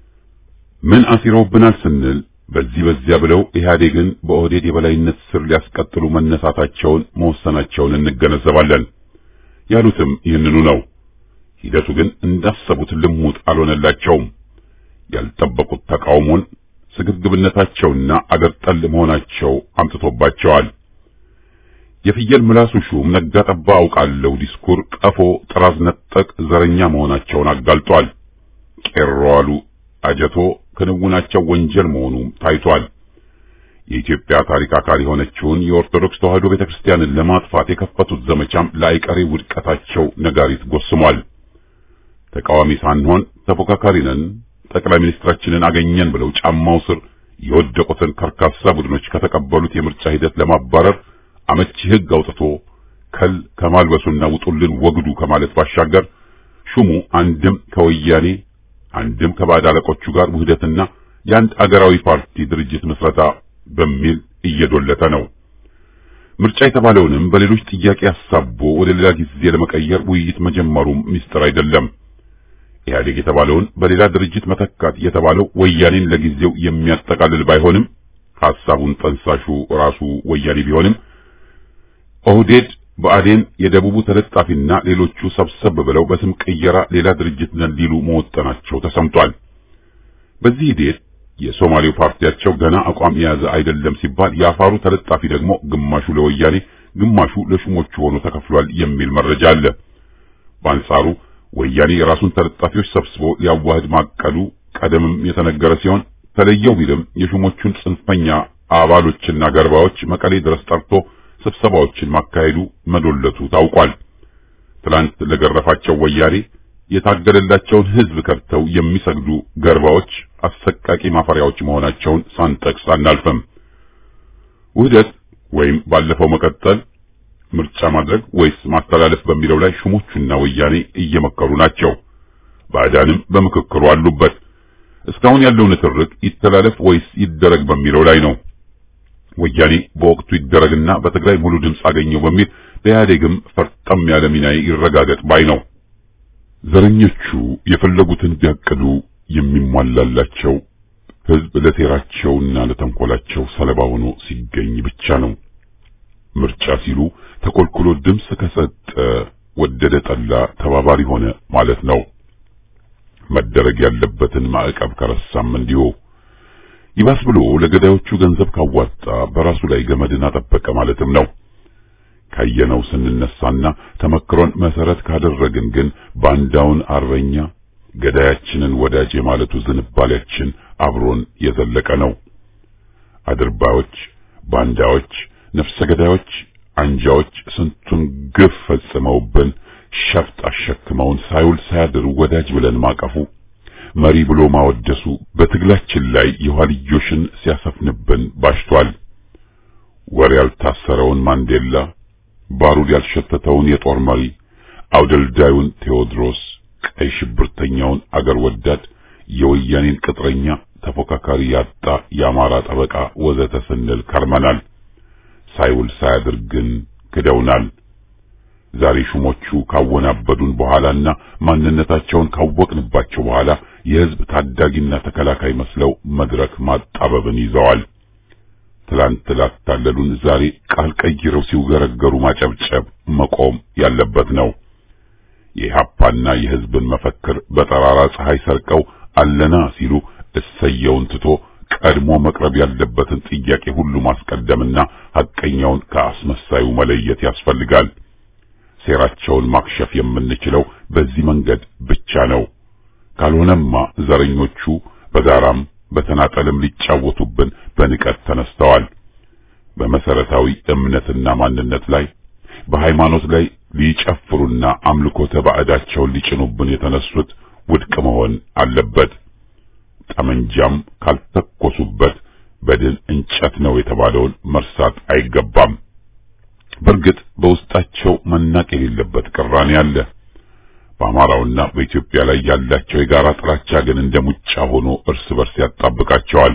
ምን አሲረውብናል ስንል በዚህ በዚያ ብለው ኢህአዴግን በኦህዴድ የበላይነት ስር ሊያስቀጥሉ መነሳታቸውን መወሰናቸውን እንገነዘባለን። ያሉትም ይህንኑ ነው። ሂደቱ ግን እንዳሰቡት ልሙጥ አልሆነላቸውም። ያልጠበቁት ተቃውሞን ስግብግብነታቸውና አገር ጠል መሆናቸው አምጥቶባቸዋል። የፍየል ምላሱ ሹም ነጋ ጠባ አውቃለሁ ዲስኩር ቀፎ ጥራዝ ነጠቅ ዘረኛ መሆናቸውን አጋልጧል። ቄሮ አሉ አጀቶ ክንውናቸው ወንጀል መሆኑ ታይቷል። የኢትዮጵያ ታሪክ አካል የሆነችውን የኦርቶዶክስ ተዋሕዶ ቤተክርስቲያንን ለማጥፋት የከፈቱት ዘመቻም ለአይቀሬ ውድቀታቸው ነጋሪት ጎስሟል። ተቃዋሚ ሳንሆን ተፎካካሪ ነን፣ ጠቅላይ ሚኒስትራችንን አገኘን ብለው ጫማው ስር የወደቁትን ከርካሳ ቡድኖች ከተቀበሉት የምርጫ ሂደት ለማባረር አመቺ ሕግ አውጥቶ ከል ከማልበሱና ውጡልን ወግዱ ከማለት ባሻገር ሹሙ አንድም ከወያኔ አንድም ከባዕድ አለቆቹ ጋር ውህደትና የአንድ አገራዊ ፓርቲ ድርጅት መስረታ በሚል እየዶለተ ነው። ምርጫ የተባለውንም በሌሎች ጥያቄ አሳቦ ወደ ሌላ ጊዜ ለመቀየር ውይይት መጀመሩም ሚስጥር አይደለም። ኢህአዴግ የተባለውን በሌላ ድርጅት መተካት የተባለው ወያኔን ለጊዜው የሚያጠቃልል ባይሆንም ሐሳቡን ጠንሳሹ ራሱ ወያኔ ቢሆንም ኦህዴድ በአዴን የደቡቡ ተለጣፊና ሌሎቹ ሰብሰብ ብለው በስም ቅየራ ሌላ ድርጅት ነን ሊሉ መወጠናቸው ተሰምቷል። በዚህ ሂደት የሶማሌው ፓርቲያቸው ገና አቋም የያዘ አይደለም ሲባል የአፋሩ ተለጣፊ ደግሞ ግማሹ ለወያኔ ግማሹ ለሹሞቹ ሆኖ ተከፍሏል የሚል መረጃ አለ። በአንጻሩ ወያኔ የራሱን ተለጣፊዎች ሰብስቦ ሊያዋህድ ማቀዱ ቀደምም የተነገረ ሲሆን ተለየው ቢልም የሹሞቹን ጽንፈኛ አባሎችና ገርባዎች መቀሌ ድረስ ጠርቶ ስብሰባዎችን ማካሄዱ መዶለቱ ታውቋል። ትላንት ለገረፋቸው ወያኔ የታገለላቸውን ህዝብ ከርተው የሚሰግዱ ገርባዎች አሰቃቂ ማፈሪያዎች መሆናቸውን ሳንጠቅስ አናልፈም። ውህደት ወይም ባለፈው መቀጠል፣ ምርጫ ማድረግ ወይስ ማስተላለፍ በሚለው ላይ ሹሞቹና ወያኔ እየመከሩ ናቸው። ባዕዳንም በምክክሩ አሉበት። እስካሁን ያለው ንትርክ ይተላለፍ ወይስ ይደረግ በሚለው ላይ ነው። ወያኔ በወቅቱ ይደረግና በትግራይ ሙሉ ድምፅ አገኘው በሚል በኢህአዴግም ፈርጠም ያለ ሚና ይረጋገጥ ባይ ነው። ዘረኞቹ የፈለጉትን ቢያቅዱ የሚሟላላቸው ህዝብ ለሴራቸውና ለተንኮላቸው ሰለባ ሆኖ ሲገኝ ብቻ ነው። ምርጫ ሲሉ ተኮልኩሎ ድምፅ ከሰጠ ወደደ ጠላ ተባባሪ ሆነ ማለት ነው። መደረግ ያለበትን ማዕቀብ ከረሳም እንዲሁ ይባስ ብሎ ለገዳዮቹ ገንዘብ ካዋጣ በራሱ ላይ ገመድን አጠበቀ ማለትም ነው። ካየነው ስንነሳና ተመክሮን መሰረት ካደረግን ግን ባንዳውን አርበኛ ገዳያችንን ወዳጅ ማለቱ ዝንባሌያችን አብሮን የዘለቀ ነው። አድርባዮች፣ ባንዳዎች፣ ነፍሰ ገዳዮች፣ አንጃዎች ስንቱን ግፍ ፈጽመውብን ሸፍጥ አሸክመውን ሳይውል ሳያድር ወዳጅ ብለን ማቀፉ መሪ ብሎ ማወደሱ በትግላችን ላይ የኋልዮሽን ሲያሰፍንብን ባሽቷል። ወር ያልታሰረውን ማንዴላ፣ ባሩድ ያልሸተተውን የጦር መሪ፣ አውደልዳዩን ቴዎድሮስ፣ ቀይ ሽብርተኛውን አገር ወዳድ፣ የወያኔን ቅጥረኛ ተፎካካሪ ያጣ የአማራ ጠበቃ ወዘተ ስንል ከርመናል። ሳይውል ሳያድር ግን ክደውናል። ዛሬ ሹሞቹ ካወናበዱን በኋላና ማንነታቸውን ካወቅንባቸው በኋላ የህዝብ ታዳጊና ተከላካይ መስለው መድረክ ማጣበብን ይዘዋል። ትላንት ላታለሉን ዛሬ ቃል ቀይረው ሲውገረገሩ ማጨብጨብ መቆም ያለበት ነው። የኢህአፓና የህዝብን መፈክር በጠራራ ፀሐይ ሰርቀው አለና ሲሉ እሰየውን ትቶ ቀድሞ መቅረብ ያለበትን ጥያቄ ሁሉ ማስቀደምና ሐቀኛውን ከአስመሳዩ መለየት ያስፈልጋል። ሴራቸውን ማክሸፍ የምንችለው በዚህ መንገድ ብቻ ነው። ካልሆነማ ዘረኞቹ በጋራም በተናጠልም ሊጫወቱብን በንቀት ተነስተዋል። በመሰረታዊ እምነትና ማንነት ላይ በሃይማኖት ላይ ሊጨፍሩና አምልኮተ ባዕዳቸውን ሊጭኑብን የተነሱት ውድቅ መሆን አለበት። ጠመንጃም ካልተኮሱበት በድን እንጨት ነው የተባለውን መርሳት አይገባም። በርግጥ በውስጣቸው መናቅ የሌለበት ቅራኔ አለ። በአማራውና በኢትዮጵያ ላይ ያላቸው የጋራ ጥላቻ ግን እንደ ሙጫ ሆኖ እርስ በርስ ያጣብቃቸዋል።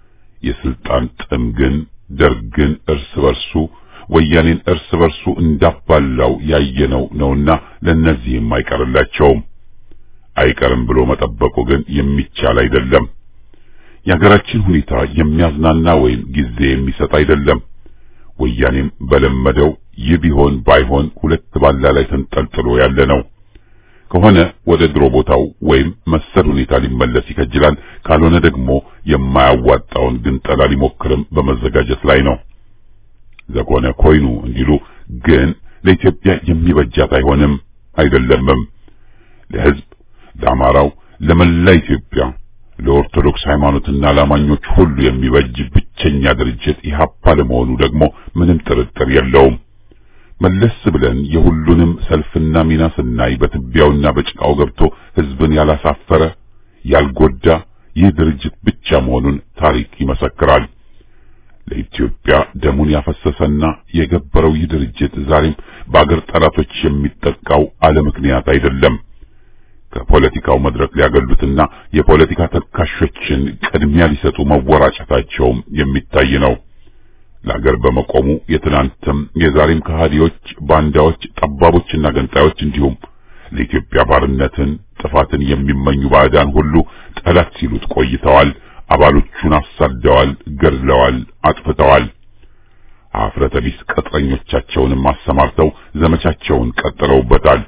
የስልጣን ጥም ግን ደርግን እርስ በርሱ ወያኔን እርስ በርሱ እንዳባላው ያየነው ነውና ለነዚህም አይቀርላቸውም። አይቀርም ብሎ መጠበቁ ግን የሚቻል አይደለም። የሀገራችን ሁኔታ የሚያዝናና ወይም ጊዜ የሚሰጥ አይደለም። ወያኔም በለመደው ይህ ቢሆን ባይሆን ሁለት ባላ ላይ ተንጠልጥሎ ያለ ነው። ከሆነ ወደ ድሮ ቦታው ወይም መሰል ሁኔታ ሊመለስ ይከጅላል። ካልሆነ ደግሞ የማያዋጣውን ግንጠላ ሊሞክርም በመዘጋጀት ላይ ነው። ዘኮነ ኮይኑ እንዲሉ ግን ለኢትዮጵያ የሚበጃት አይሆንም አይደለምም። ለህዝብ፣ ለአማራው፣ ለመላ ኢትዮጵያ፣ ለኦርቶዶክስ ሃይማኖትና ለአማኞች ሁሉ የሚበጅ ብቸኛ ድርጅት ኢህአፓ ለመሆኑ ደግሞ ምንም ጥርጥር የለውም። መለስ ብለን የሁሉንም ሰልፍና ሚና ስናይ በትቢያውና በጭቃው ገብቶ ህዝብን ያላሳፈረ ያልጎዳ ይህ ድርጅት ብቻ መሆኑን ታሪክ ይመሰክራል። ለኢትዮጵያ ደሙን ያፈሰሰና የገበረው ይህ ድርጅት ዛሬም በአገር ጠላቶች የሚጠቃው አለ ምክንያት አይደለም። ከፖለቲካው መድረክ ሊያገሉትና የፖለቲካ ተካሾችን ቅድሚያ ሊሰጡ መወራጨታቸውም የሚታይ ነው። ለአገር በመቆሙ የትናንትም የዛሬም ከሃዲዎች፣ ባንዳዎች፣ ጠባቦችና ገንጣዮች እንዲሁም ለኢትዮጵያ ባርነትን፣ ጥፋትን የሚመኙ ባዕዳን ሁሉ ጠላት ሲሉት ቆይተዋል። አባሎቹን አሳደዋል፣ ገድለዋል፣ አጥፍተዋል። አፍረተ ቢስ ቅጥረኞቻቸውንም አሰማርተው ዘመቻቸውን ቀጥለውበታል።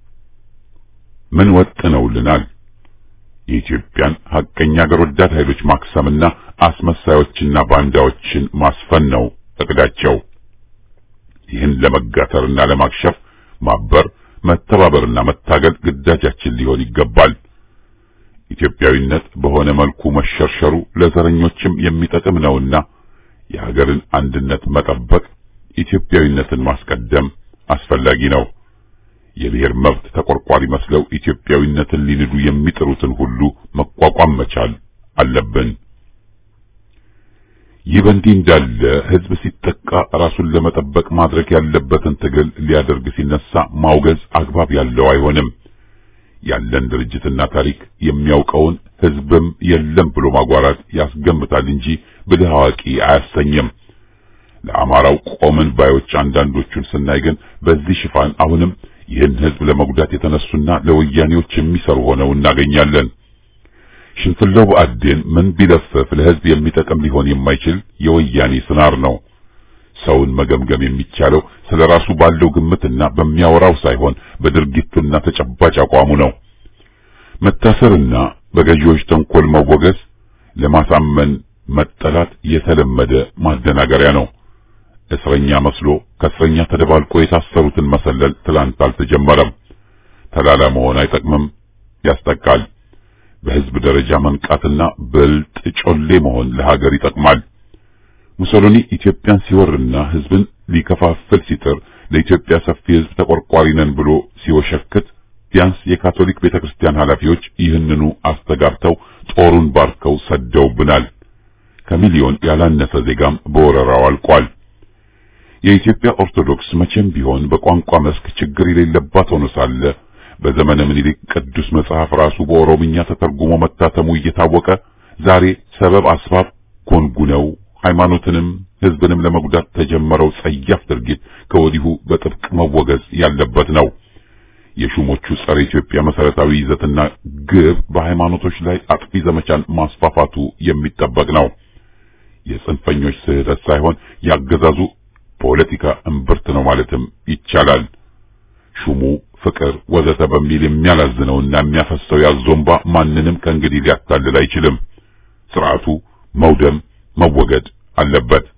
ምን ወጥነውልናል? የኢትዮጵያን ሐቀኛ አገር ወዳድ ኃይሎች ማክሰምና አስመሳዮችና ባንዳዎችን ማስፈን ነው እቅዳቸው። ይህን ለመጋተርና ለማክሸፍ ማበር፣ መተባበርና መታገል ግዳጃችን ሊሆን ይገባል። ኢትዮጵያዊነት በሆነ መልኩ መሸርሸሩ ለዘረኞችም የሚጠቅም ነውና የሀገርን አንድነት መጠበቅ፣ ኢትዮጵያዊነትን ማስቀደም አስፈላጊ ነው። የብሔር መብት ተቆርቋሪ መስለው ኢትዮጵያዊነትን ሊንዱ የሚጥሩትን ሁሉ መቋቋም መቻል አለብን። ይህ በእንዲህ እንዳለ ህዝብ ሲጠቃ ራሱን ለመጠበቅ ማድረግ ያለበትን ትግል ሊያደርግ ሲነሳ ማውገዝ አግባብ ያለው አይሆንም። ያለን ድርጅትና ታሪክ የሚያውቀውን ህዝብም የለም ብሎ ማጓራት ያስገምታል እንጂ ብልህ አዋቂ አያሰኝም። ለአማራው ቆምን ባዮች አንዳንዶቹን ስናይ ግን በዚህ ሽፋን አሁንም ይህን ህዝብ ለመጉዳት የተነሱና ለወያኔዎች የሚሰሩ ሆነው እናገኛለን። ሽንፍለው ብአዴን ምን ቢለፍፍ ለህዝብ የሚጠቅም ሊሆን የማይችል የወያኔ ስናር ነው። ሰውን መገምገም የሚቻለው ስለራሱ ባለው ግምትና በሚያወራው ሳይሆን በድርጊቱና ተጨባጭ አቋሙ ነው። መታሰርና በገዢዎች ተንኮል መወገዝ ለማሳመን መጠላት የተለመደ ማደናገሪያ ነው። እስረኛ መስሎ ከእስረኛ ተደባልቆ የታሰሩትን መሰለል ትላንት አልተጀመረም። ተላላ መሆን አይጠቅምም፣ ያስጠቃል። በህዝብ ደረጃ መንቃትና ብልጥ ጮሌ መሆን ለሀገር ይጠቅማል። ሙሶሎኒ ኢትዮጵያን ሲወርና ህዝብን ሊከፋፍል ሲጥር ለኢትዮጵያ ሰፊ ህዝብ ተቆርቋሪ ነን ብሎ ሲወሸክት ቢያንስ የካቶሊክ ቤተክርስቲያን ኃላፊዎች ይህንኑ አስተጋብተው ጦሩን ባርከው ሰደውብናል። ከሚሊዮን ያላነሰ ዜጋም በወረራው አልቋል። የኢትዮጵያ ኦርቶዶክስ መቼም ቢሆን በቋንቋ መስክ ችግር የሌለባት ሆኖ ሳለ በዘመነ ምኒልክ ቅዱስ መጽሐፍ ራሱ በኦሮምኛ ተተርጉሞ መታተሙ እየታወቀ ዛሬ ሰበብ አስባብ ጎንጉነው ሃይማኖትንም ህዝብንም ለመጉዳት ተጀመረው ጸያፍ ድርጊት ከወዲሁ በጥብቅ መወገዝ ያለበት ነው። የሹሞቹ ጸረ ኢትዮጵያ መሰረታዊ ይዘትና ግብ በሃይማኖቶች ላይ አጥፊ ዘመቻን ማስፋፋቱ የሚጠበቅ ነው። የጽንፈኞች ስህተት ሳይሆን ያገዛዙ ፖለቲካ እምብርት ነው ማለትም ይቻላል። ሹሙ ፍቅር ወዘተ በሚል የሚያላዝነውና የሚያፈሰው ያዞምባ ማንንም ከእንግዲህ ሊያታልል አይችልም። ስርዓቱ መውደም መወገድ አለበት።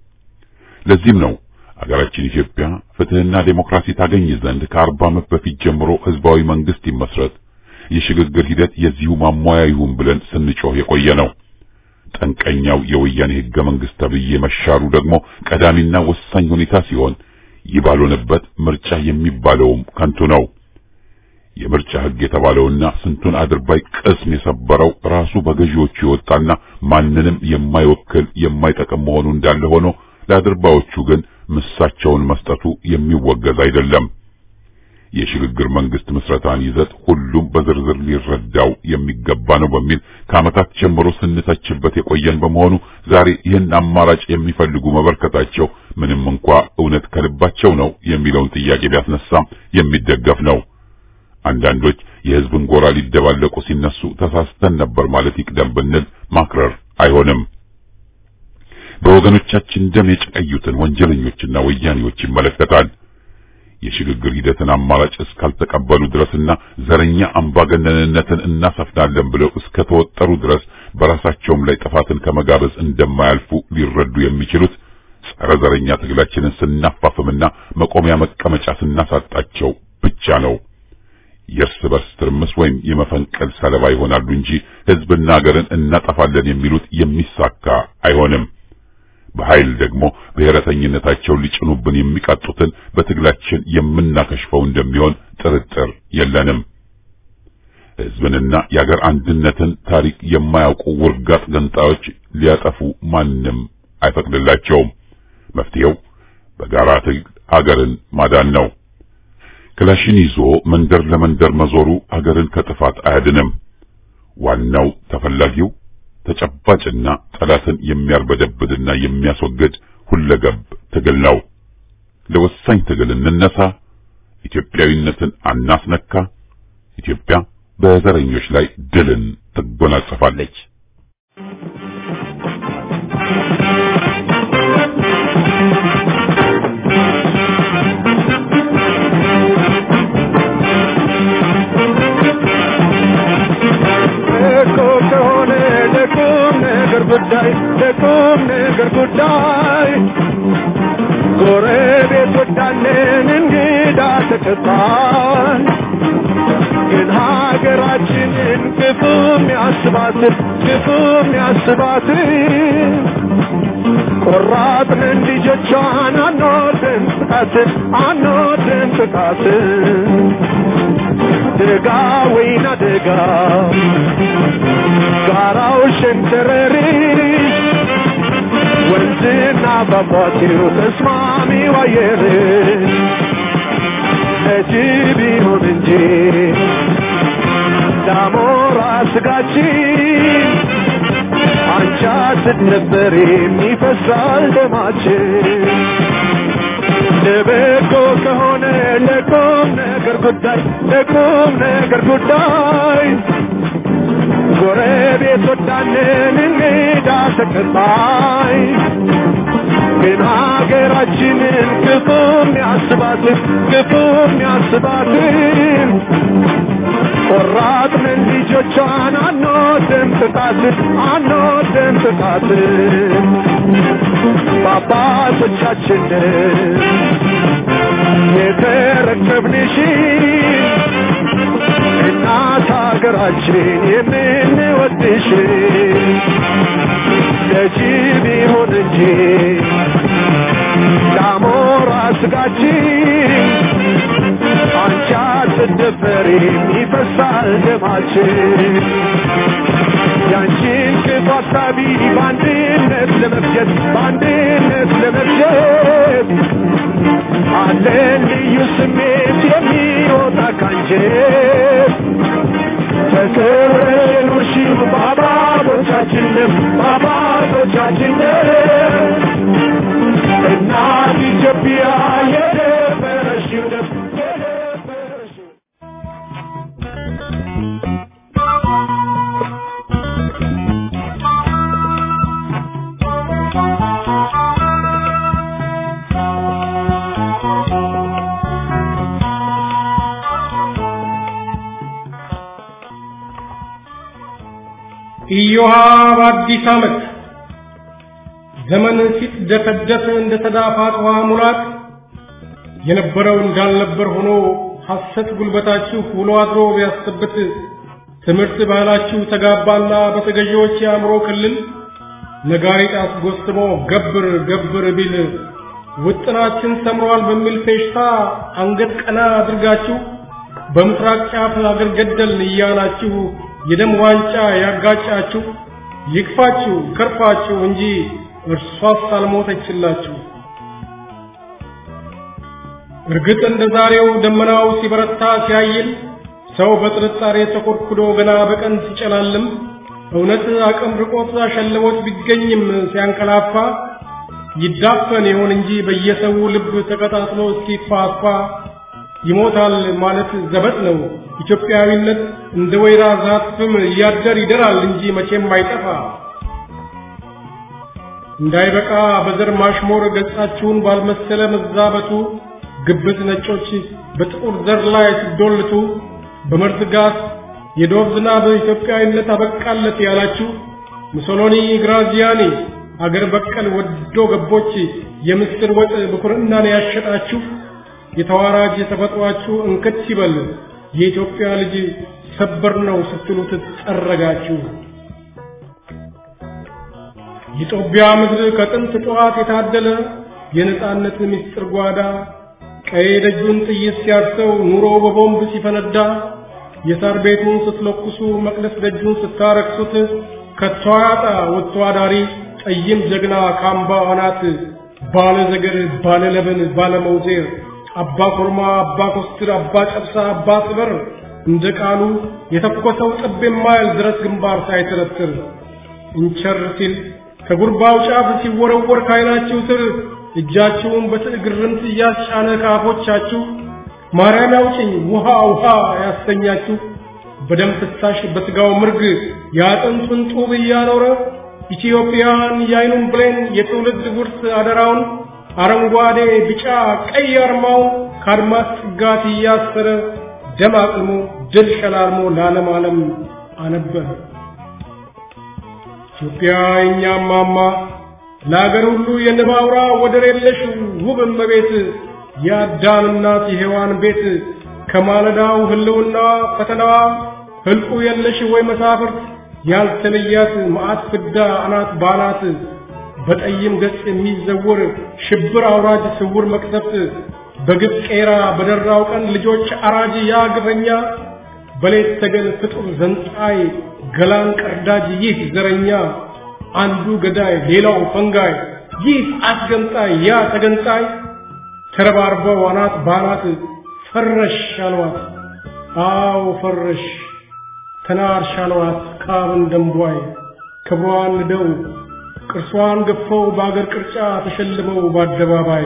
ለዚህም ነው አገራችን ኢትዮጵያ ፍትህና ዴሞክራሲ ታገኝ ዘንድ ከአርባ ዓመት በፊት ጀምሮ ህዝባዊ መንግስት ይመስረት፣ የሽግግር ሂደት የዚሁ ማሟያ ይሁን ብለን ስንጮህ የቆየ ነው። ጠንቀኛው የወያኔ ህገ መንግስት ተብዬ መሻሩ ደግሞ ቀዳሚና ወሳኝ ሁኔታ ሲሆን ይባልሆነበት ምርጫ የሚባለውም ከንቱ ነው። የምርጫ ህግ የተባለውና ስንቱን አድርባይ ቅስም የሰበረው ራሱ በገዢዎቹ የወጣና ማንንም የማይወክል የማይጠቅም መሆኑ እንዳለ ሆኖ ለአድርባዮቹ ግን ምሳቸውን መስጠቱ የሚወገዝ አይደለም። የሽግግር መንግስት ምስረታን ይዘት ሁሉም በዝርዝር ሊረዳው የሚገባ ነው በሚል ከዓመታት ጀምሮ ስንተችበት የቆየን በመሆኑ ዛሬ ይህን አማራጭ የሚፈልጉ መበርከታቸው ምንም እንኳ እውነት ከልባቸው ነው የሚለውን ጥያቄ ቢያስነሳም የሚደገፍ ነው። አንዳንዶች የህዝብን ጎራ ሊደባለቁ ሲነሱ ተሳስተን ነበር ማለት ይቅደም ብንል ማክረር አይሆንም። በወገኖቻችን ደም የጨቀዩትን ወንጀለኞችና ወያኔዎች ይመለከታል። የሽግግር ሂደትን አማራጭ እስካልተቀበሉ ድረስና ዘረኛ አምባገነንነትን እናሰፍናለን ብለው እስከ ተወጠሩ ድረስ በራሳቸውም ላይ ጥፋትን ከመጋበዝ እንደማያልፉ ሊረዱ የሚችሉት ጸረ ዘረኛ ትግላችንን ስናፋፍምና መቆሚያ መቀመጫ ስናሳጣቸው ብቻ ነው። የእርስ በርስ ትርምስ ወይም የመፈንቀል ሰለባ ይሆናሉ እንጂ ህዝብና ሀገርን እናጠፋለን የሚሉት የሚሳካ አይሆንም። በኃይል ደግሞ ብሔረተኝነታቸው ሊጭኑብን የሚቃጡትን በትግላችን የምናከሽፈው እንደሚሆን ጥርጥር የለንም። ህዝብንና የአገር አንድነትን ታሪክ የማያውቁ ውርጋጥ ገንጣዮች ሊያጠፉ ማንም አይፈቅድላቸውም። መፍትሄው በጋራ ትግል አገርን ማዳን ነው። ክላሽን ይዞ መንደር ለመንደር መዞሩ አገርን ከጥፋት አያድንም። ዋናው ተፈላጊው ተጨባጭና ጠላትን የሚያርበደብድና የሚያስወግድ ሁለገብ ትግል ነው። ለወሳኝ ትግል እንነሳ። ኢትዮጵያዊነትን አናስነካ። ኢትዮጵያ በዘረኞች ላይ ድልን ትጎናጸፋለች። ጉዳይ ለቁም ነገር ጉዳይ ጎረቤት ወዳለን እንግዳ ተቀባይ ግን ሀገራችንን ክፉም ያስባት ክፉም ያስባት ቆራጥን ልጆቿን አንወድም ጥቃት አንወድም ጥቃት ደጋ ወይና ደጋ ጋራው ሸንተረሪሽ ወንዝና ፏፏቴው ተስማሚው አየርሽ ለጅብ ይሁን እንጂ ዳሞራ ስጋችን አንቺ ስናስብ ነበር የሚፈሳል ደማችን ለበጎ ከሆነ ለቁም ነገር ጉዳይ ለቁም ነገር ጉዳይ ጎረቤት ወዳንን እንግዳ ተቀባይ ግን ሀገራችንን ክፉም ያስባትን ክፉም ያስባትን ቆራጥንን ልጆቿን አንወድም ጥቃትን አንወድም ጥቃትን በአባቶቻችንን የተረከብንሽን እናት ሀገራችን የምንወድሽ ለጅብ ይሁን እንጂ ለአሞራ ስጋችን አንቺ አትደፈሪም ይፈሳል ደማችን ያንቺን ክፉ ሀሳቢ በአንድነት ለመፍጀት በአንድነት ለመፍጀት አለን ልዩ ስሜት የሚወጣ ካንጀት ተከብረሽ ኑርሺው በአባቶቻችንም በአባቶቻችንም እናት ኢትዮጵያ የደፈረሽው ደም የደፈረሽው ኢዮሃ በአዲስ ዓመት ዘመን ሲደፈደፍ እንደ ተዳፋት ውሃ ሙላት የነበረው እንዳልነበር ሆኖ ሐሰት ጉልበታችሁ ውሎ አድሮ ቢያስብት ትምህርት ባህላችሁ ተጋባና በተገዢዎች የአእምሮ ክልል ነጋሪት አስጎስሞ ገብር ገብር ቢል ውጥናችን ሰምሯል በሚል ፌሽታ አንገት ቀና አድርጋችሁ በምስራቅ ጫፍ አገር ገደል እያላችሁ የደም ዋንጫ ያጋጫችሁ ይክፋችሁ ከርፋችሁ እንጂ እርሷስ አልሞተችላችሁ እርግጥ እንደዛሬው ደመናው ሲበረታ ሲያይል ሰው በጥርጣሬ ተኮርኩዶ ገና በቀን ሲጨላልም እውነት አቅም ርቆት አሸለቦት ቢገኝም ሲያንቀላፋ ይዳፈን ይሆን እንጂ በየሰው ልብ ተቀጣጥሎ ሲፋፋ ይሞታል ማለት ዘበት ነው ኢትዮጵያዊነት እንደ ወይራ ዛፍም ያደር ይደራል እንጂ መቼም አይጠፋ እንዳይበቃ በዘር ማሽሞር ገጻችሁን ባልመሰለ መዛበቱ ግብት ነጮች በጥቁር ዘር ላይ ሲዶልቱ በመርዝ ጋዝ የዶብ ዝናብ ኢትዮጵያዊነት አበቃለት ያላችሁ ሙሶሎኒ ግራዚያኒ አገር በቀል ወዶ ገቦች የምስር ወጥ በኩርናን ያሸጣችሁ የተዋራጅ ተፈጥሯችሁ እንከት ሲበል የኢትዮጵያ ልጅ ሰበር ነው ስትሉት ተጸረጋችሁ የኢትዮጵያ ምድር ከጥንት ጧት የታደለ የነጻነት ምስጢር ጓዳ ቀይ ደጁን ጥይት ሲያሰው ኑሮ በቦምብ ሲፈነዳ የሳር ቤቱን ስትለኩሱ መቅደስ ደጁን ስታረክሱት ከተዋጣ ወጥዋዳሪ ጠይም ጀግና ካምባ አናት ባለ ዘገር ባለ ለበን ባለ መውዜር አባ ኮርማ አባ ኮስትር አባ ጨብሳ አባ ስበር እንደ ቃሉ የተኮሰው ጥብ የማይል ድረስ ግንባር ሳይተረትር እንቸር ሲል ከጉርባው ጫፍ ሲወረወር ካይናችሁ ስር እጃችሁን በትግርምት ያስጫነ ካፎቻችሁ ማርያም ያውጭኝ ውሃ ውሃ ያሰኛችሁ በደም ፍሳሽ በስጋው ምርግ ያጥንቱን ጡብ ያኖረ ኢትዮጵያን ያይኑን ብሌን የትውልድ ውርስ አደራውን አረንጓዴ ቢጫ ቀይ አርማው ካድማስ ጥጋት ያሰረ ደም አቅልሞ ድል ሸላልሞ ለዓለም ዓለም አነበረ ኢትዮጵያ የኛም ማማ ለአገር ሁሉ የንባውራ ወደር የለሽ ውብ እመቤት የአዳም እናት የሔዋን ቤት ከማለዳው ህልውና ፈተናዋ ህልቁ የለሽ ወይ መሳፍርት ያልተለያት መዓት ፍዳ አናት ባናት በጠይም ገጽ የሚዘወር ሽብር አውራጅ ስውር መቅሰፍት በግፍ ቄራ በደራው ቀን ልጆች አራጅ ያግፈኛ በሌት ተገን ፍጡር ዘንጣይ ገላን ቀርዳጅ ይህ ዘረኛ አንዱ ገዳይ ሌላው ፈንጋይ ይህ አስገንጣይ ያ ተገንጣይ ተረባርበው አናት ባናት ፈረሽ አልዋት አው ፈረሽ ተናር ሻለዋት ካብን ደምቧይ ክብሯን ደው ቅርሷን ገፈው በአገር ቅርጫ ተሸልመው በአደባባይ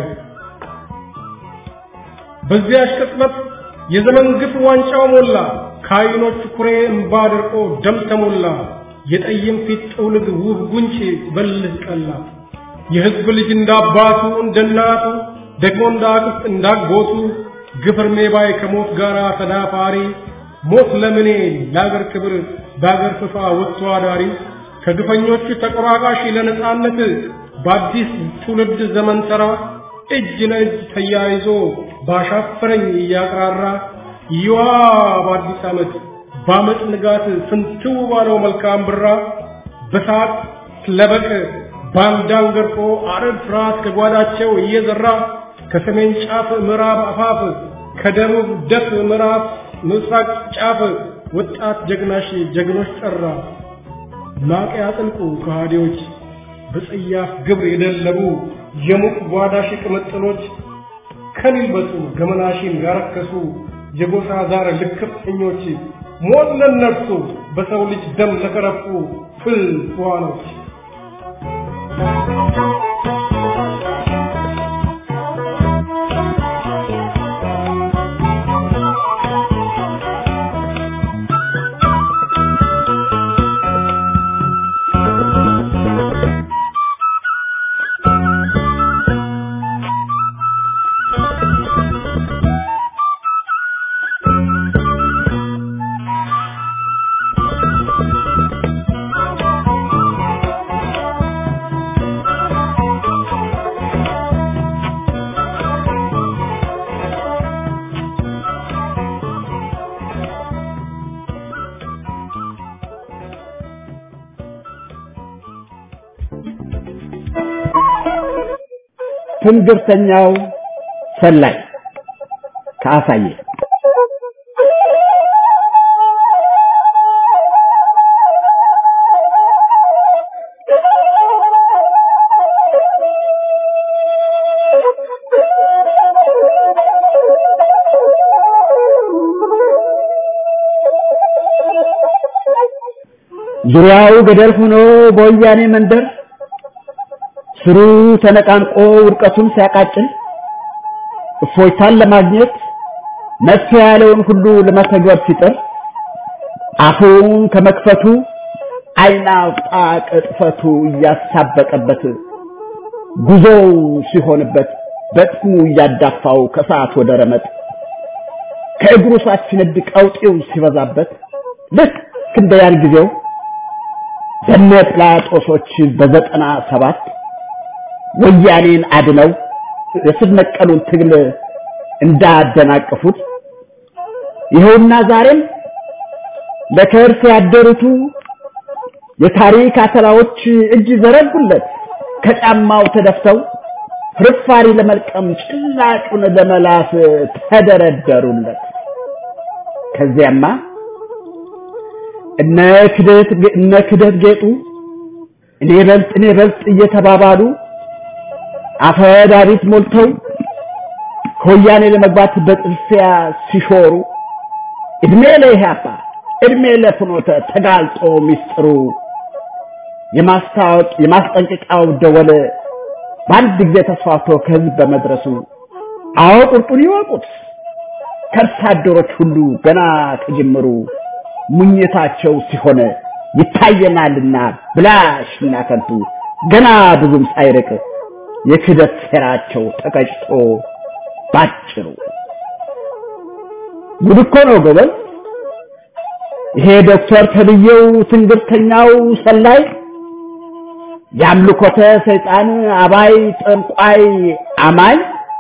በዚያች ቅጽበት የዘመን ግፍ ዋንጫው ሞላ ካይኖች ኩሬ እምባ ደርቆ ደም ተሞላ የጠይም ፊት ጥውልግ ውብ ጉንጭ በልህ ቀላ የሕዝብ ልጅ እንዳባቱ እንደናቱ ደግሞ እንዳክስት እንዳጎቱ ግፍርሜ ባይ ከሞት ጋራ ተዳፋሪ ሞት ለምኔ ለአገር ክብር በአገር ፍፋ ወጥቶ አዳሪ ከግፈኞቹ ተቆራቃሽ ለነጻነት በአዲስ ትውልድ ዘመን ተራ እጅ ለእጅ ተያይዞ ባሻፈረኝ እያቅራራ ይዋ በአዲስ ዓመት ባመጥ ንጋት ፍንትው ባለው መልካም ብራ በሳት ለበቅ ባንዳን ገርፎ አረብ ፍራት ከጓዳቸው እየዘራ ከሰሜን ጫፍ ምዕራብ አፋፍ ከደቡብ ደፍ ምዕራብ ምስራቅ ጫፍ ወጣት ጀግናሽ ጀግኖች ጠራ ማቅ ያጥልቁ ከሃዲዎች በጽያፍ ግብር የደለቡ የሙቅ ጓዳሽ ቅምጥሎች ከሊበጡ ገመናሽን ያረከሱ የጎሳ ዛር ልክፍተኞች ሞት ለነሱ በሰው ልጅ ደም ለከረፉ ፍል ዋኖች ትንግርተኛው ሰላይ ካሳየ ዙሪያው ገደል ሆኖ በወያኔ መንደር ስሩ ተነቃንቆ ውድቀቱን ሲያቃጭል እፎይታን ለማግኘት መፍትሄ ያለውን ሁሉ ለመተግበር ሲጥር አፉን ከመክፈቱ አይናውጣ ቅጥፈቱ እያሳበቀበት ጉዞው ሲሆንበት በጥሙ እያዳፋው ከሰዓት ወደ ረመጥ ከእግሩ ሳት ሲነድ ቀውጤው ሲበዛበት ልክ እንደ ያን ጊዜው በነ ጲላጦሶች በዘጠና ሰባት ወያኔን አድነው የስር ነቀሉን ትግል እንዳደናቀፉት ይኸውና ዛሬም ለከርስ ያደሩቱ የታሪክ አተላዎች እጅ ዘረጉለት ከጫማው ተደፍተው ፍርፋሪ ለመልቀም ጭላጩን ለመላስ ተደረደሩለት ከዚያማ እነ ክደት እነ ክደት ጌጡ እኔ በልጥ እኔ በልጥ እየተባባሉ አፈዳሪት ሞልተው ከወያኔ ለመግባት በጥልፊያ ሲሾሩ እድሜ ለኢህአፓ እድሜ ለፍኖተ ተጋልጦ ሚስጥሩ የማስታወቅ የማስጠንቀቂያው ደወል በአንድ ጊዜ ተስፋፍቶ ከህዝብ በመድረሱ አዎ ቁርጡን ይወቁት ከርሳደሮች ሁሉ ገና ከጅምሩ ሙኝታቸው ሲሆን ይታየናልና ብላሽና ከንቱ ገና ብዙም ሳይርቅ የክደት ሴራቸው ተቀጭቶ ባጭሩ ጉድ እኮ ነው ጎበዝ ይሄ ዶክተር ተብዬው ትንግርተኛው ሰላይ ያምልኮተ ሰይጣን አባይ ጠንቋይ አማኝ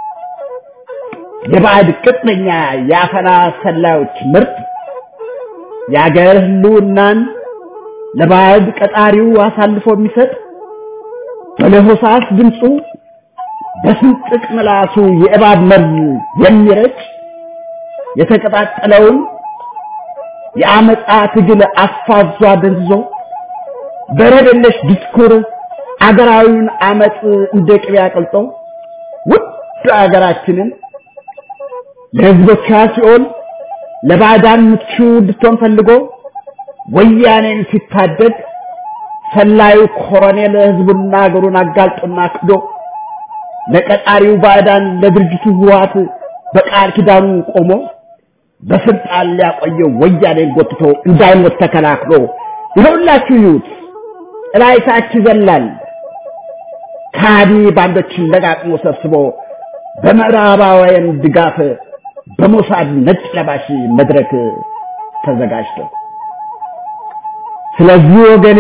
የባዕድ ቅጥነኛ ያፈና ሰላዮች ምርጥ ያገር ህልውናን ለባዕድ ቀጣሪው አሳልፎ የሚሰጥ በለሆሳስ ድምፁ በስንጥቅ ምላሱ የእባብ መርዝ የሚረጭ የተቀጣጠለውን የአመጣ ትግል አፋዟ ደንዝዞ በረደለሽ ዲስኩር አገራዊውን አመጽ እንደ ቅቤ አቅልጦ ውድ አገራችንን ለህዝቦቿ ሲኦል ለባዕዳን ምቹ እንድትሆን ፈልጎ ወያኔን ሲታደግ ሰላዩ ኮሎኔል ህዝቡና አገሩን አጋልጦና ክዶ ለቀጣሪው ባዕዳን ለድርጅቱ ህወሓት በቃል ኪዳኑ ቆሞ በስልጣን ሊያቆየው ወያኔን ጎትቶ እንዳይሞት ተከላክሎ ይኸውላችሁ ይዩት ራይታች ይዘላል ካዲ ባንዶችን ለጋጥሞ ሰብስቦ በምዕራባውያን ድጋፍ በሞሳድ ነጭ ለባሽ መድረክ ተዘጋጅቶ ስለዚህ ወገኔ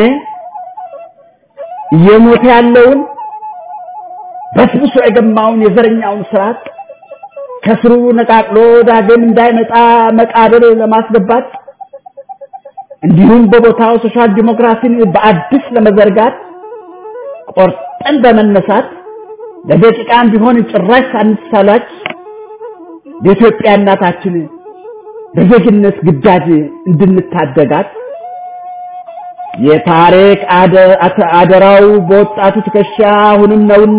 የሞት ያለውን በስብሶ የገማውን የዘረኛውን ስርዓት ከስሩ ነቃቅሎ ዳግም እንዳይመጣ መቃብር ለማስገባት እንዲሁም በቦታው ሶሻል ዲሞክራሲን በአዲስ ለመዘርጋት ቆርጠን በመነሳት ለደቂቃም ቢሆን ጭራሽ ሳንሳላች የኢትዮጵያ እናታችን በዜግነት ግዳጅ እንድንታደጋት የታሪክ አደራው በወጣቱ ትከሻ አሁንም ነውና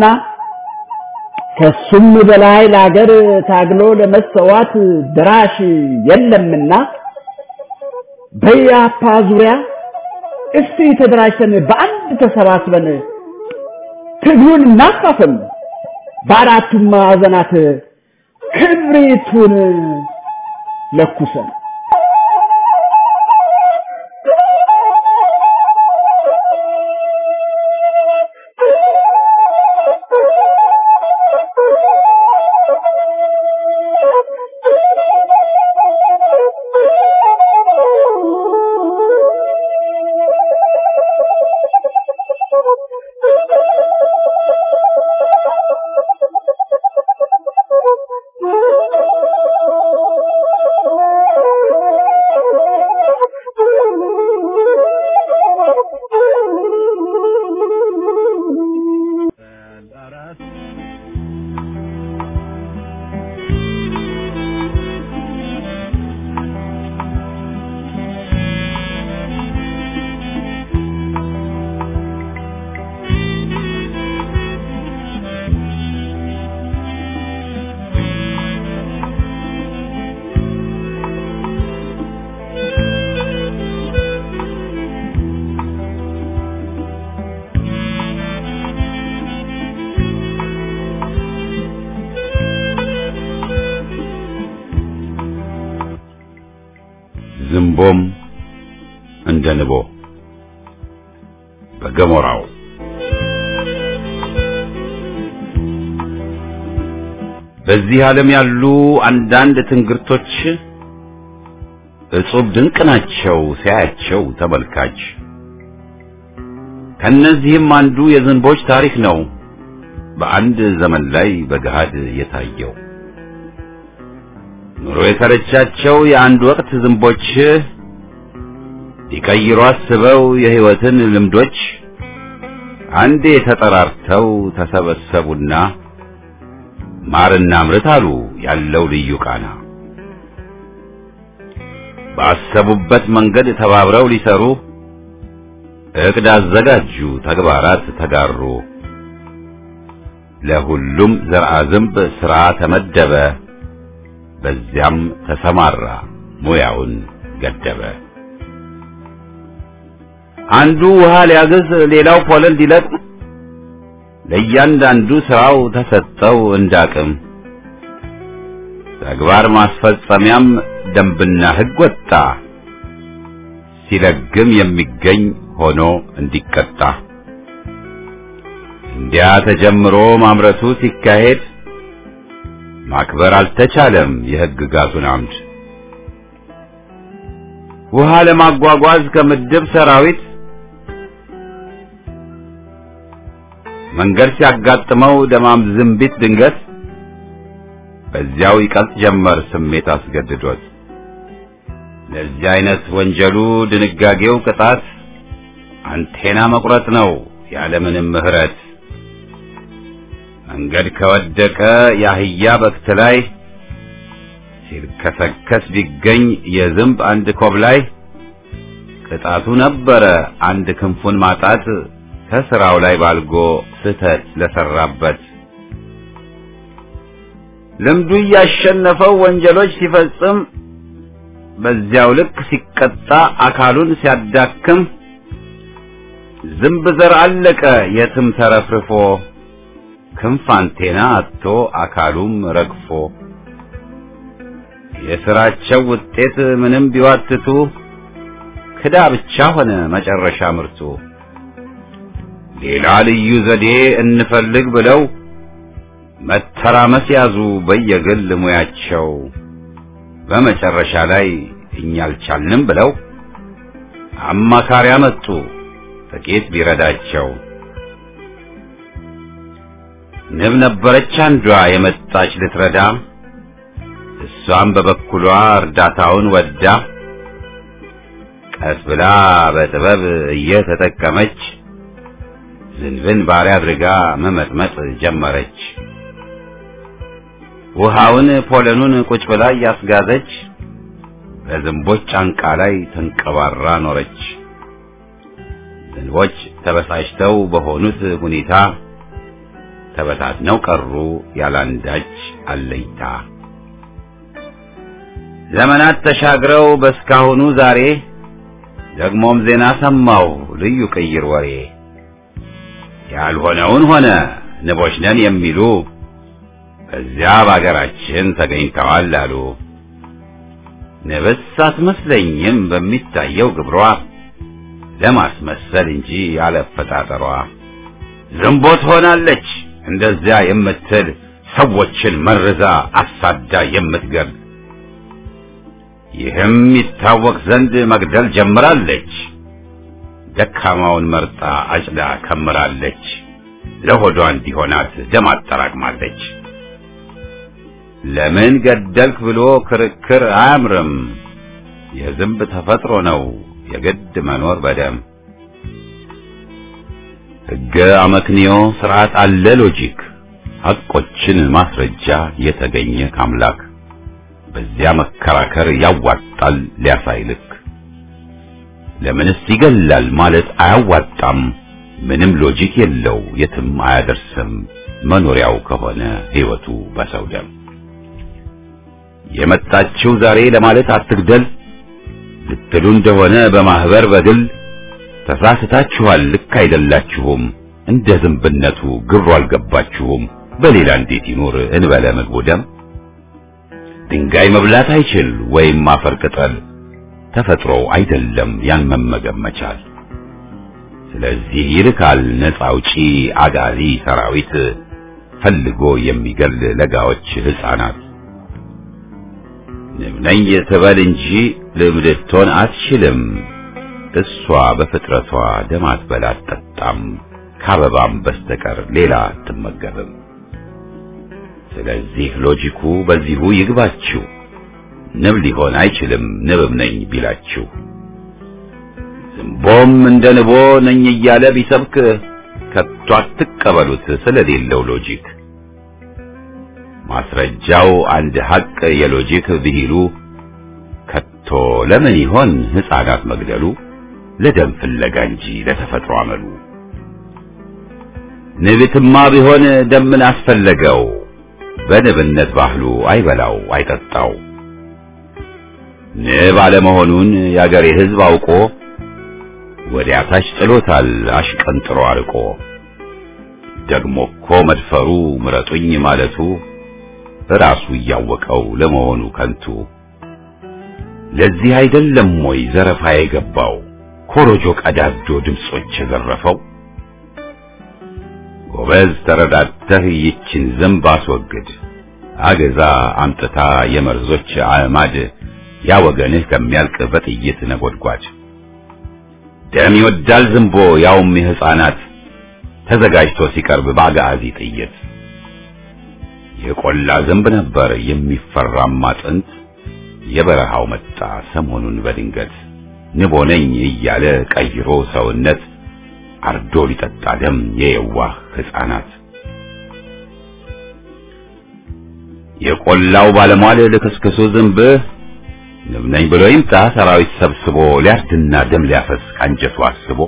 ከሱም በላይ ለሀገር ታግሎ ለመሰዋት ድራሽ የለምና በያፓ ዙሪያ እስቲ ተደራጅተን በአንድ ተሰባስበን ትግሉን እናፋፍም በአራቱም ማዕዘናት ክብሪቱን ለኩሰን ዝንቦም እንደንቦ በገሞራው በዚህ ዓለም ያሉ አንዳንድ ትንግርቶች እጹብ ድንቅ ናቸው ሲያያቸው ተመልካች ከነዚህም አንዱ የዝንቦች ታሪክ ነው በአንድ ዘመን ላይ በገሃድ የታየው ኑሮ የተረቻቸው የአንድ ወቅት ዝንቦች ሊቀይሩ አስበው የህይወትን ልምዶች አንዴ ተጠራርተው ተሰበሰቡና ማርና ምርት አሉ ያለው ልዩ ቃና ባሰቡበት መንገድ ተባብረው ሊሰሩ እቅድ አዘጋጁ ተግባራት ተጋሩ ለሁሉም ዘርአ ዝንብ ሥራ ተመደበ በዚያም ተሰማራ ሙያውን ገደበ አንዱ ውሃ ሊያግዝ ሌላው ፖለል ሊለቅም ለእያንዳንዱ ስራው ተሰጠው እንዳቅም ተግባር ማስፈጸሚያም ደንብና ሕግ ወጣ ሲለግም የሚገኝ ሆኖ እንዲቀጣ እንዲያ ተጀምሮ ማምረቱ ሲካሄድ ማክበር አልተቻለም የሕግጋቱን አምድ ውሃ ለማጓጓዝ ከምድብ ሰራዊት መንገድ ሲያጋጥመው ደማም ዝንቢት ድንገት በዚያው ይቀልጥ ጀመር ስሜት አስገድዶት ለዚህ አይነት ወንጀሉ ድንጋጌው ቅጣት አንቴና መቁረጥ ነው ያለምንም ምህረት መንገድ ከወደቀ ያህያ በክት ላይ ሲልከሰከስ ቢገኝ የዝንብ አንድ ኮብ ላይ ቅጣቱ ነበረ አንድ ክንፉን ማጣት ከስራው ላይ ባልጎ ስተት ለሰራበት ልምዱ ያሸነፈው ወንጀሎች ሲፈጽም በዚያው ልክ ሲቀጣ አካሉን ሲያዳክም ዝንብ ዘር አለቀ የትም ተረፍርፎ ክንፍ አንቴና አጥቶ አካሉም ረግፎ የሥራቸው ውጤት ምንም ቢዋትቱ ክዳ ብቻ ሆነ መጨረሻ ምርቱ። ሌላ ልዩ ዘዴ እንፈልግ ብለው መተራመስ ያዙ በየግል ሙያቸው። በመጨረሻ ላይ እኛ አልቻልንም ብለው አማካሪ አመጡ ጥቂት ቢረዳቸው። ንብ ነበረች አንዷ የመጣች ልትረዳ እሷም በበኩሏ እርዳታውን ወዳ ቀስ ብላ በጥበብ እየተጠቀመች ዝንብን ባሪያ አድርጋ መመጥመጥ ጀመረች። ውሃውን ፖለኑን ቁጭ ብላ እያስጋዘች በዝንቦች ጫንቃ ላይ ተንቀባራ ኖረች። ዝንቦች ተበሳጭተው በሆኑት ሁኔታ ተበታትነው ቀሩ ያላንዳች አለይታ። ዘመናት ተሻግረው በስካሁኑ ዛሬ ደግሞም ዜና ሰማው ልዩ ቅይር ወሬ። ያልሆነውን ሆነ ንቦች ነን የሚሉ በዚያ በአገራችን ተገኝተዋል አሉ። ንብስ አትመስለኝም በሚታየው ግብሯ ለማስመሰል እንጂ ያለፈጣጠሯ። ዝንቦት ሆናለች እንደዚያ የምትል ሰዎችን መርዛ አሳዳ የምትገል። ይህም ይታወቅ ዘንድ መግደል ጀምራለች። ደካማውን መርጣ አጭዳ ከምራለች። ለሆዷ እንዲሆናት ደም አጠራቅማለች። ለምን ገደልክ ብሎ ክርክር አያምርም። የዝንብ ተፈጥሮ ነው የግድ መኖር በደም። ሕገ አመክንዮ ስርዓት አለ ሎጂክ ሐቆችን ማስረጃ የተገኘ ካምላክ። በዚያ መከራከር ያዋጣል ሊያሳይልክ። ለምንስ ይገላል ማለት አያዋጣም። ምንም ሎጂክ የለው የትም አያደርስም። መኖሪያው ከሆነ ሕይወቱ በሰው ደም። የመጣችው ዛሬ ለማለት አትግደል ልትሉ እንደሆነ በማህበር በግል ተሳስታችኋል። ልክ አይደላችሁም። እንደ ዝንብነቱ ግብሩ አልገባችሁም። በሌላ እንዴት ይኖር እንበለ ምግቡ ደም። ድንጋይ መብላት አይችል ወይም አፈር ቅጠል ተፈጥሮ አይደለም ያን መመገብ መቻል። ስለዚህ ይልካል ነፃ አውጪ አጋዚ ሰራዊት ፈልጎ የሚገል ለጋዎች ሕፃናት። ንብ ነኝ ትበል እንጂ ልምድቶን አትችልም። እሷ በፍጥረቷ ደም አትበላ አትጠጣም። ከአበባም በስተቀር ሌላ አትመገብም። ስለዚህ ሎጂኩ በዚሁ ይግባችሁ። ንብ ሊሆን አይችልም ንብም ነኝ ቢላችሁ። ዝንቦም እንደ ንቦ ነኝ እያለ ቢሰብክ ከቶ አትቀበሉት ስለሌለው ሎጂክ። ማስረጃው አንድ ሐቅ የሎጂክ ብሂሉ ከቶ ለምን ይሆን ሕፃናት መግደሉ? ለደም ፍለጋ እንጂ ለተፈጥሮ አመሉ። ንብትማ ቢሆን ደምን አስፈለገው በንብነት ባህሉ አይበላው አይጠጣው። ንብ አለመሆኑን ያገሬ ሕዝብ አውቆ ወዲያ ታች ጥሎታል አሽቀንጥሮ አርቆ። ደግሞ እኮ መድፈሩ ምረጡኝ ማለቱ ራሱ እያወቀው ለመሆኑ ከንቱ። ለዚህ አይደለም ወይ ዘረፋ የገባው ኮሮጆ ቀዳዶ ድምጾች የዘረፈው? ጎበዝ ተረዳተህ ይችን ዝንብ አስወግድ። አገዛ አምጥታ የመርዞች አዕማድ ያወገንህ ከሚያልቅ በጥይት ነጎድጓድ። ደም ይወዳል ዝንቦ ያውም የሕፃናት ተዘጋጅቶ ሲቀርብ ባጋዚ ጥይት። የቆላ ዝንብ ነበር የሚፈራማ ጥንት የበረሃው መጣ ሰሞኑን በድንገት። ንቦ ነኝ እያለ ቀይሮ ሰውነት አርዶ ሊጠጣ ደም የየዋህ ሕፃናት። የቆላው ባለሟል ለከስከሶ ዝንብ ንብ ነኝ ብሎ ይምጣ ሰራዊት ሰብስቦ ሊያርድና ደም ሊያፈስ ካንጀቱ አስቦ።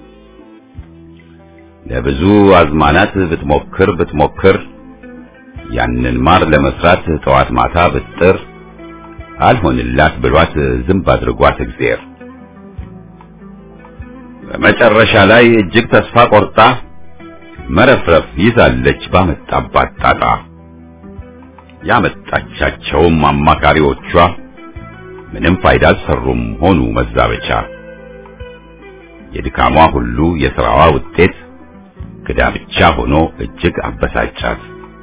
ለብዙ አዝማናት ብትሞክር ብትሞክር ያንን ማር ለመስራት ጠዋት ማታ ብጥር አልሆንላት ብሏት ዝንብ አድርጓት እግዚአብሔር። በመጨረሻ ላይ እጅግ ተስፋ ቆርጣ መረፍረፍ ይዛለች ባመጣባት ጣጣ። ያመጣቻቸውም አማካሪዎቿ ምንም ፋይዳ አልሰሩም ሆኑ መዛበቻ። የድካሟ ሁሉ የሥራዋ ውጤት ክዳ ብቻ ሆኖ እጅግ አበሳጫት።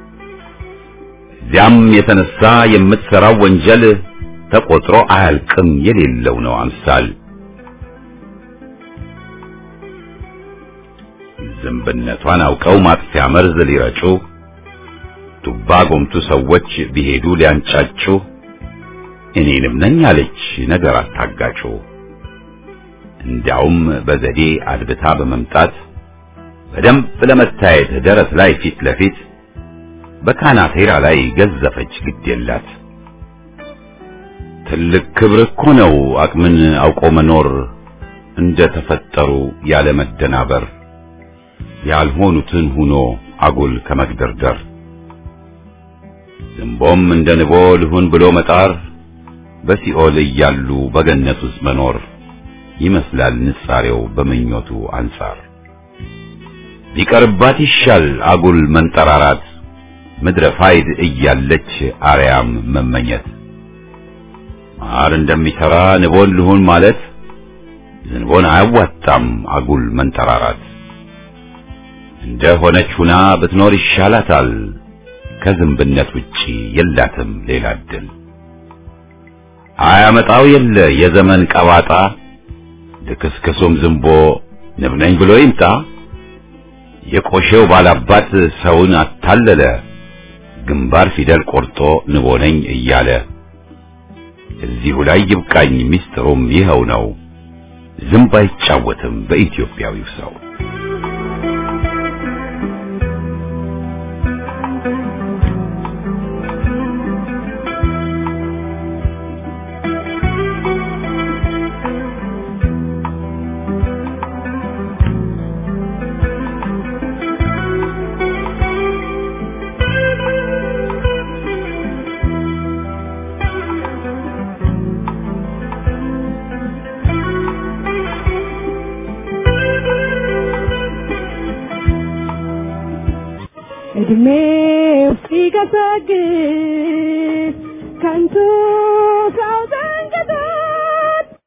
እዚያም የተነሳ የምትሠራው ወንጀል ተቆጥሮ አያልቅም የሌለው ነው አምሳል። ዝንብነቷን አውቀው ማጥፊያ መርዝ ሊረጩ ዱባ ጎምቱ ሰዎች ቢሄዱ ሊያንጫጩ እኔንም ነኝ አለች ነገር አታጋጩ። እንዲያውም በዘዴ አድብታ በመምጣት በደንብ ለመታየት ደረት ላይ ፊት ለፊት በካናቴራ ላይ ገዘፈች ግድ የላት። ትልቅ ክብር እኮ ነው አቅምን አውቆ መኖር እንደ ተፈጠሩ ያለ መደናበር ያልሆኑትን ሆኖ አጉል ከመግደርደር። ዝንቦም እንደ ንቦ ልሁን ብሎ መጣር በሲኦል እያሉ በገነት ውስጥ መኖር ይመስላል ንጻሬው በመኞቱ አንጻር። ቢቀርባት ይሻል አጉል መንጠራራት ምድረ ፋይድ እያለች አርያም መመኘት። ማር እንደሚሰራ ንቦን ልሁን ማለት ዝንቦን አያዋጣም አጉል መንጠራራት። እንደ ሆነች ሁና ብትኖር ይሻላታል ከዝንብነት ውጪ የላትም ሌላ እድል። አያመጣው የለ የዘመን ቀባጣ ልክስክሱም ዝንቦ ንብ ነኝ ብሎ ይምጣ። የቆሼው ባላባት ሰውን አታለለ ግንባር ፊደል ቆርጦ ንቦ ነኝ እያለ። እዚሁ ላይ ይብቃኝ ሚስጥሩም ይኸው ነው ዝንብ አይጫወትም በኢትዮጵያዊው ሰው። እድሜው ሲገሰግስ ከንቱ ሰው